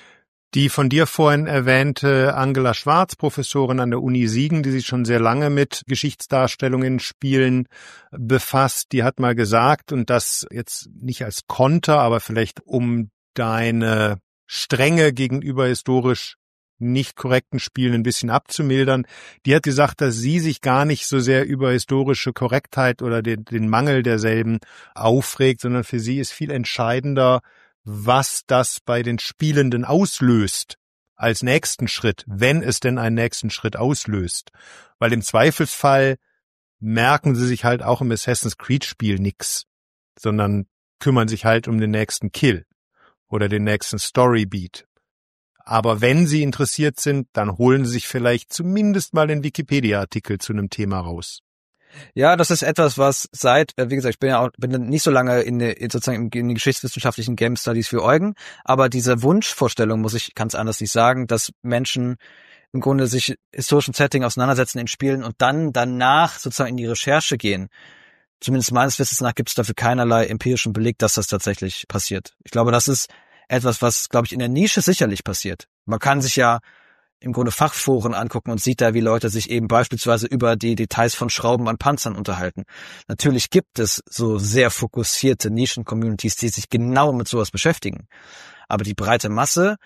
Die von dir vorhin erwähnte Angela Schwarz, Professorin an der Uni Siegen, die sich schon sehr lange mit Geschichtsdarstellungen in Spielen befasst, die hat mal gesagt, und das jetzt nicht als Konter, aber vielleicht um deine Strenge gegenüber historisch nicht korrekten Spielen ein bisschen abzumildern. Die hat gesagt, dass sie sich gar nicht so sehr über historische Korrektheit oder den Mangel derselben aufregt, sondern für sie ist viel entscheidender, was das bei den Spielenden auslöst als nächsten Schritt, wenn es denn einen nächsten Schritt auslöst. Weil im Zweifelsfall merken sie sich halt auch im Assassin's Creed Spiel nix, sondern kümmern sich halt um den nächsten Kill oder den nächsten Storybeat. Aber wenn sie interessiert sind, dann holen sie sich vielleicht zumindest mal den Wikipedia-Artikel zu einem Thema raus. Ja, das ist etwas, was wie gesagt, ich bin nicht so lange in den geschichtswissenschaftlichen Game Studies für Eugen, aber diese Wunschvorstellung, muss ich ganz anders nicht sagen, dass Menschen im Grunde sich historischen Setting auseinandersetzen in Spielen und dann danach sozusagen in die Recherche gehen. Zumindest meines Wissens nach gibt es dafür keinerlei empirischen Beleg, dass das tatsächlich passiert. Ich glaube, das ist etwas, was, glaube ich, in der Nische sicherlich passiert. Man kann sich ja im Grunde Fachforen angucken und sieht da, wie Leute sich eben beispielsweise über die Details von Schrauben an Panzern unterhalten. Natürlich gibt es so sehr fokussierte Nischen-Communities, die sich genau mit sowas beschäftigen. Aber die breite Masse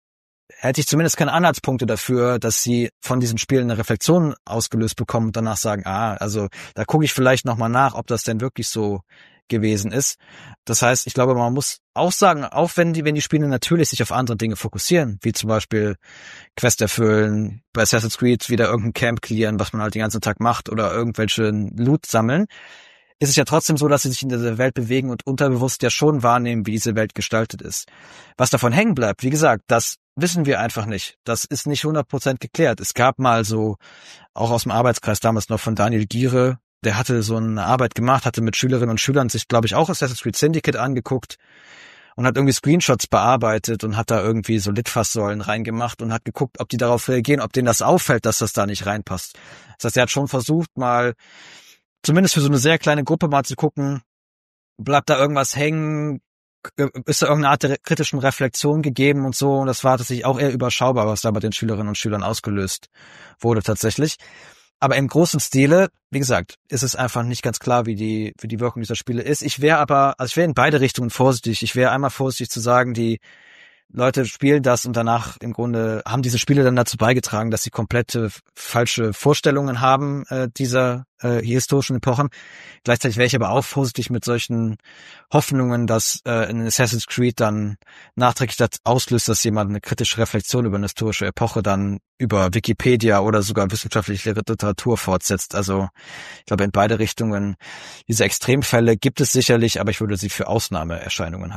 hätte ich zumindest keine Anhaltspunkte dafür, dass sie von diesen Spielen eine Reflexion ausgelöst bekommen und danach sagen, also da gucke ich vielleicht nochmal nach, ob das denn wirklich so gewesen ist. Das heißt, ich glaube, man muss auch sagen, auch wenn die Spiele natürlich sich auf andere Dinge fokussieren, wie zum Beispiel Quest erfüllen, bei Assassin's Creed wieder irgendein Camp clearen, was man halt den ganzen Tag macht, oder irgendwelche Loot sammeln, ist es ja trotzdem so, dass sie sich in dieser Welt bewegen und unterbewusst ja schon wahrnehmen, wie diese Welt gestaltet ist. Was davon hängen bleibt, wie gesagt, das wissen wir einfach nicht. Das ist nicht 100% geklärt. Es gab mal so, auch aus dem Arbeitskreis damals noch von Daniel Giere, der hatte so eine Arbeit gemacht, hatte mit Schülerinnen und Schülern sich, glaube ich, auch Assassin's Creed Syndicate angeguckt und hat irgendwie Screenshots bearbeitet und hat da irgendwie so Litfaßsäulen reingemacht und hat geguckt, ob die darauf reagieren, ob denen das auffällt, dass das da nicht reinpasst. Das heißt, er hat schon versucht, mal zumindest für so eine sehr kleine Gruppe mal zu gucken, bleibt da irgendwas hängen, ist da irgendeine Art der kritischen Reflexion gegeben und so. Und das war tatsächlich auch eher überschaubar, was da bei den Schülerinnen und Schülern ausgelöst wurde tatsächlich. Aber im großen Stile, wie gesagt, ist es einfach nicht ganz klar, wie die Wirkung dieser Spiele ist. Ich wäre in beide Richtungen vorsichtig. Ich wäre einmal vorsichtig zu sagen, die Leute spielen das und danach im Grunde haben diese Spiele dann dazu beigetragen, dass sie komplette falsche Vorstellungen haben dieser historischen Epochen. Gleichzeitig wäre ich aber auch vorsichtig mit solchen Hoffnungen, dass in Assassin's Creed dann nachträglich das auslöst, dass jemand eine kritische Reflexion über eine historische Epoche dann über Wikipedia oder sogar wissenschaftliche Literatur fortsetzt. Also ich glaube, in beide Richtungen, diese Extremfälle gibt es sicherlich, aber ich würde sie für Ausnahmeerscheinungen halten.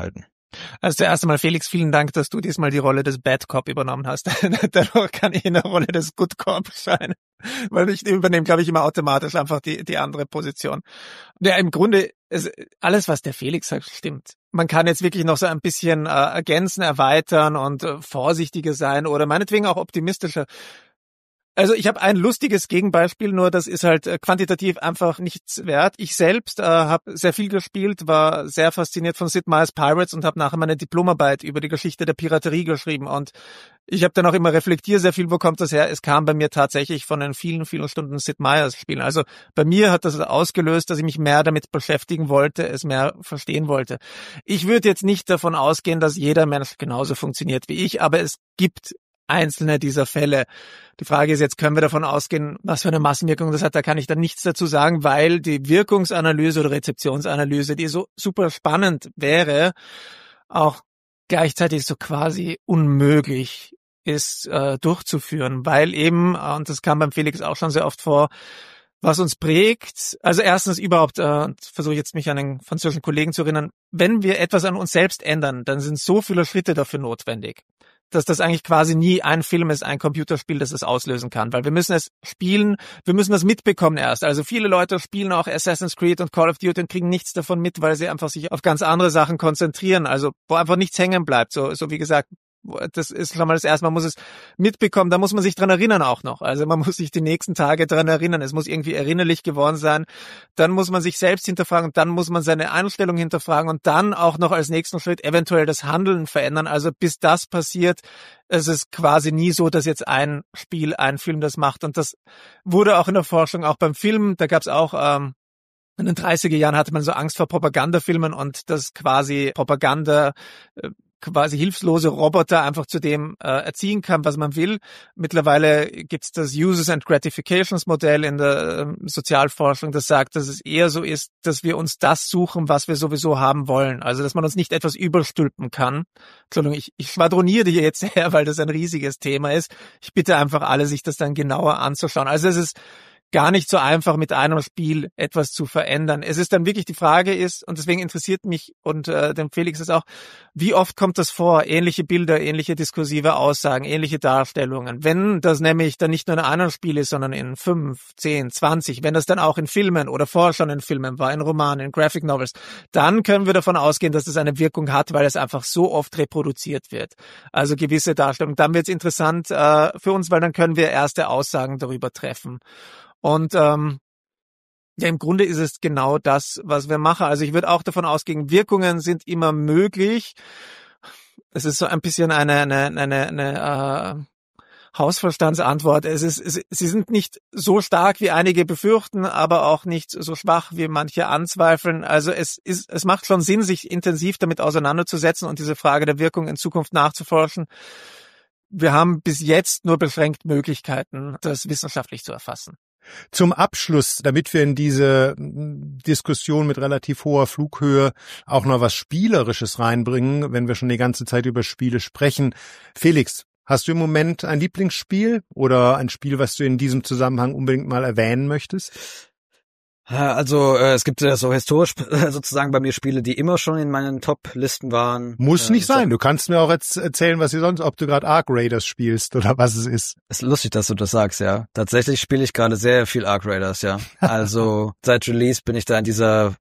Also zuerst einmal, Felix, vielen Dank, dass du diesmal die Rolle des Bad Cop übernommen hast. Dadurch kann ich in der Rolle des Good Cop scheinen. Weil ich übernehme, glaube ich, immer automatisch einfach die andere Position. Ja, im Grunde, alles, was der Felix sagt, stimmt. Man kann jetzt wirklich noch so ein bisschen ergänzen, erweitern und vorsichtiger sein oder meinetwegen auch optimistischer. Also ich habe ein lustiges Gegenbeispiel, nur das ist halt quantitativ einfach nichts wert. Ich selbst habe sehr viel gespielt, war sehr fasziniert von Sid Meier's Pirates und habe nachher meine Diplomarbeit über die Geschichte der Piraterie geschrieben. Und ich habe dann auch immer reflektiert sehr viel, wo kommt das her? Es kam bei mir tatsächlich von den vielen, vielen Stunden Sid Meier's Spielen. Also bei mir hat das ausgelöst, dass ich mich mehr damit beschäftigen wollte, es mehr verstehen wollte. Ich würde jetzt nicht davon ausgehen, dass jeder Mensch genauso funktioniert wie ich, aber es gibt einzelne dieser Fälle. Die Frage ist jetzt, können wir davon ausgehen, was für eine Massenwirkung das hat? Da kann ich dann nichts dazu sagen, weil die Wirkungsanalyse oder Rezeptionsanalyse, die so super spannend wäre, auch gleichzeitig so quasi unmöglich ist durchzuführen, weil eben, und das kam beim Felix auch schon sehr oft vor, was uns prägt, also erstens überhaupt, versuche ich jetzt mich an den französischen Kollegen zu erinnern, wenn wir etwas an uns selbst ändern, dann sind so viele Schritte dafür notwendig, dass das eigentlich quasi nie ein Film ist, ein Computerspiel, das es auslösen kann. Weil wir müssen es spielen, wir müssen das mitbekommen erst. Also viele Leute spielen auch Assassin's Creed und Call of Duty und kriegen nichts davon mit, weil sie einfach sich auf ganz andere Sachen konzentrieren. Also wo einfach nichts hängen bleibt. So wie gesagt, das ist schon mal das erste, man muss es mitbekommen, da muss man sich dran erinnern auch noch. Also man muss sich die nächsten Tage dran erinnern, es muss irgendwie erinnerlich geworden sein. Dann muss man sich selbst hinterfragen, dann muss man seine Einstellung hinterfragen und dann auch noch als nächsten Schritt eventuell das Handeln verändern. Also bis das passiert, es ist quasi nie so, dass jetzt ein Spiel, ein Film das macht. Und das wurde auch in der Forschung, auch beim Film, da gab es auch in den 30er Jahren hatte man so Angst vor Propagandafilmen und das quasi Propaganda quasi hilflose Roboter einfach zu dem erziehen kann, was man will. Mittlerweile gibt's das Uses and Gratifications Modell in der Sozialforschung, das sagt, dass es eher so ist, dass wir uns das suchen, was wir sowieso haben wollen. Also, dass man uns nicht etwas überstülpen kann. Entschuldigung, ich schwadroniere hier jetzt her, weil das ein riesiges Thema ist. Ich bitte einfach alle, sich das dann genauer anzuschauen. Also, es ist gar nicht so einfach, mit einem Spiel etwas zu verändern. Es ist dann wirklich die Frage ist, und deswegen interessiert mich und dem Felix es auch, wie oft kommt das vor? Ähnliche Bilder, ähnliche diskursive Aussagen, ähnliche Darstellungen. Wenn das nämlich dann nicht nur in einem Spiel ist, sondern in 5, 10, 20, wenn das dann auch in Filmen oder vorher schon in Filmen war, in Romanen, in Graphic Novels, dann können wir davon ausgehen, dass das eine Wirkung hat, weil es einfach so oft reproduziert wird. Also gewisse Darstellungen. Dann wird es interessant für uns, weil dann können wir erste Aussagen darüber treffen. Und ja, im Grunde ist es genau das, was wir machen. Also ich würde auch davon ausgehen, Wirkungen sind immer möglich. Es ist so ein bisschen eine Hausverstandsantwort. Sie sind nicht so stark, wie einige befürchten, aber auch nicht so schwach, wie manche anzweifeln. Also es macht schon Sinn, sich intensiv damit auseinanderzusetzen und diese Frage der Wirkung in Zukunft nachzuforschen. Wir haben bis jetzt nur beschränkt Möglichkeiten, das wissenschaftlich zu erfassen. Zum Abschluss, damit wir in diese Diskussion mit relativ hoher Flughöhe auch noch was Spielerisches reinbringen, wenn wir schon die ganze Zeit über Spiele sprechen. Felix, hast du im Moment ein Lieblingsspiel oder ein Spiel, was du in diesem Zusammenhang unbedingt mal erwähnen möchtest? Also es gibt ja so historisch sozusagen bei mir Spiele, die immer schon in meinen Top-Listen waren. Muss nicht sein. Du kannst mir auch jetzt erzählen, was du sonst, ob du gerade Ark Raiders spielst oder was es ist. Ist lustig, dass du das sagst, ja. Tatsächlich spiele ich gerade sehr viel Ark Raiders, ja. Also seit Release bin ich da in dieser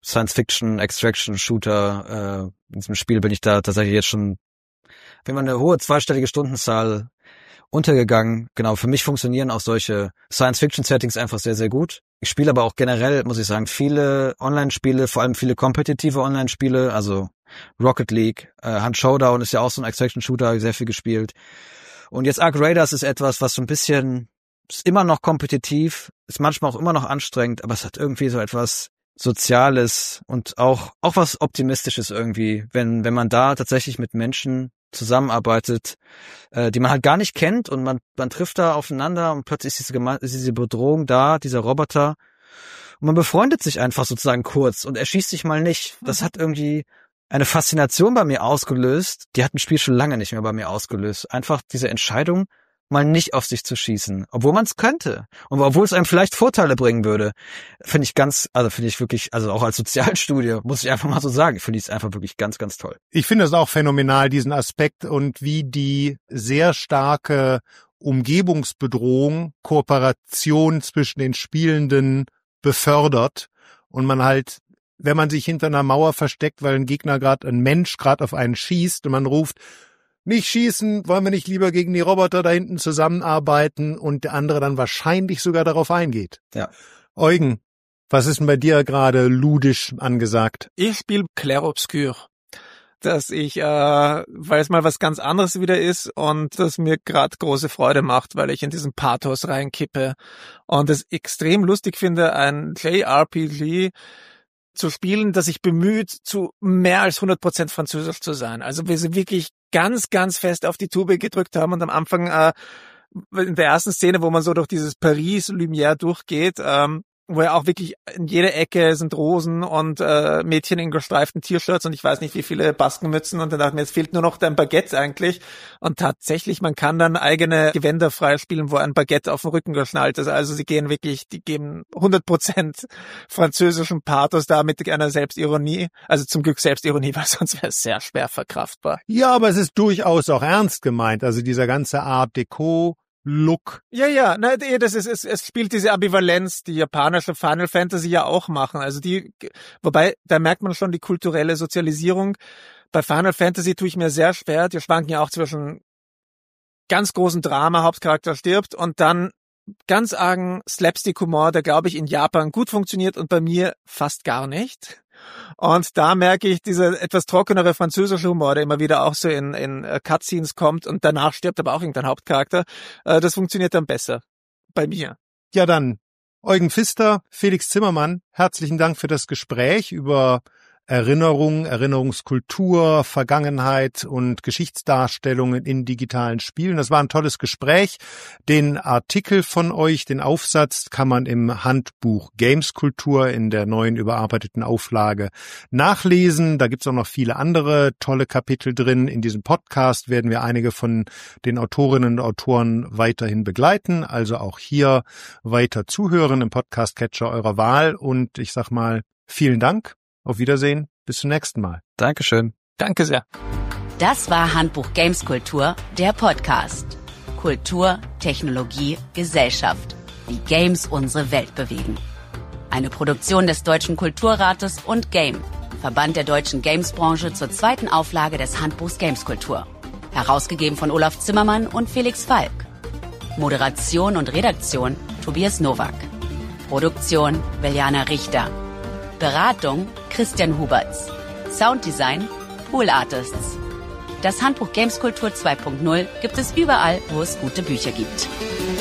Science-Fiction-Extraction-Shooter, in diesem Spiel bin ich da tatsächlich jetzt schon, wenn man eine hohe zweistellige Stundenzahl untergegangen. Genau, für mich funktionieren auch solche Science-Fiction-Settings einfach sehr, sehr gut. Ich spiele aber auch generell, muss ich sagen, viele Online-Spiele, vor allem viele kompetitive Online-Spiele, also Rocket League, Hunt Showdown ist ja auch so ein Extraction-Shooter, sehr viel gespielt. Und jetzt Ark Raiders ist etwas, was so ein bisschen, ist immer noch kompetitiv, ist manchmal auch immer noch anstrengend, aber es hat irgendwie so etwas Soziales und auch was Optimistisches irgendwie, wenn man da tatsächlich mit Menschen zusammenarbeitet, die man halt gar nicht kennt und man trifft da aufeinander und plötzlich ist diese Bedrohung da, dieser Roboter und man befreundet sich einfach sozusagen kurz und erschießt sich mal nicht. Das hat irgendwie eine Faszination bei mir ausgelöst, die hat ein Spiel schon lange nicht mehr bei mir ausgelöst. Einfach diese Entscheidung, mal nicht auf sich zu schießen, obwohl man es könnte und obwohl es einem vielleicht Vorteile bringen würde, finde ich wirklich, also auch als Sozialstudie, muss ich einfach mal so sagen, finde ich es einfach wirklich ganz, ganz toll. Ich finde es auch phänomenal, diesen Aspekt und wie die sehr starke Umgebungsbedrohung, Kooperation zwischen den Spielenden befördert und man halt, wenn man sich hinter einer Mauer versteckt, weil ein Mensch gerade auf einen schießt und man ruft, nicht schießen, wollen wir nicht lieber gegen die Roboter da hinten zusammenarbeiten und der andere dann wahrscheinlich sogar darauf eingeht. Ja. Eugen, was ist denn bei dir gerade ludisch angesagt? Ich spiele Clair Obscur, dass ich, weil es mal was ganz anderes wieder ist und das mir gerade große Freude macht, weil ich in diesen Pathos reinkippe und es extrem lustig finde, ein JRPG zu spielen, das sich bemüht, zu mehr als 100% französisch zu sein. Also wir sind wirklich ganz, ganz fest auf die Tube gedrückt haben und am Anfang in der ersten Szene, wo man so durch dieses Paris Lumière durchgeht, wo ja auch wirklich in jeder Ecke sind Rosen und Mädchen in gestreiften T-Shirts und ich weiß nicht wie viele Baskenmützen und dann dachte ich mir, jetzt fehlt nur noch dein Baguette eigentlich und tatsächlich, man kann dann eigene Gewänder freispielen, wo ein Baguette auf dem Rücken geschnallt ist, also die geben 100% französischen Pathos da mit einer Selbstironie, also zum Glück Selbstironie, weil sonst wäre es sehr schwer verkraftbar. Ja, aber es ist durchaus auch ernst gemeint, also dieser ganze Art Deco Look. Ja, es spielt diese Ambivalenz, die japanische Final Fantasy ja auch machen. Also wobei, da merkt man schon die kulturelle Sozialisierung. Bei Final Fantasy tue ich mir sehr schwer. Die schwanken ja auch zwischen ganz großen Drama, Hauptcharakter stirbt und dann ganz argen Slapstick-Humor, der glaube ich in Japan gut funktioniert und bei mir fast gar nicht. Und da merke ich dieser etwas trockenere französische Humor, der immer wieder auch so in Cutscenes kommt und danach stirbt aber auch irgendein Hauptcharakter. Das funktioniert dann besser. Bei mir. Ja dann, Eugen Pfister, Felix Zimmermann, herzlichen Dank für das Gespräch über Erinnerung, Erinnerungskultur, Vergangenheit und Geschichtsdarstellungen in digitalen Spielen. Das war ein tolles Gespräch. Den Artikel von euch, den Aufsatz, kann man im Handbuch Gameskultur in der neuen überarbeiteten Auflage nachlesen. Da gibt's auch noch viele andere tolle Kapitel drin. In diesem Podcast werden wir einige von den Autorinnen und Autoren weiterhin begleiten. Also auch hier weiter zuhören im Podcast-Catcher eurer Wahl. Und ich sag mal, vielen Dank. Auf Wiedersehen, bis zum nächsten Mal. Dankeschön. Danke sehr. Das war Handbuch Gameskultur, der Podcast. Kultur, Technologie, Gesellschaft. Wie Games unsere Welt bewegen. Eine Produktion des Deutschen Kulturrates und Game, Verband der deutschen Gamesbranche zur zweiten Auflage des Handbuchs Gameskultur. Herausgegeben von Olaf Zimmermann und Felix Falk. Moderation und Redaktion Tobias Nowak. Produktion Beliana Richter. Beratung Christian Huberts. Sounddesign Pool Artists. Das Handbuch Gameskultur 2.0 gibt es überall, wo es gute Bücher gibt.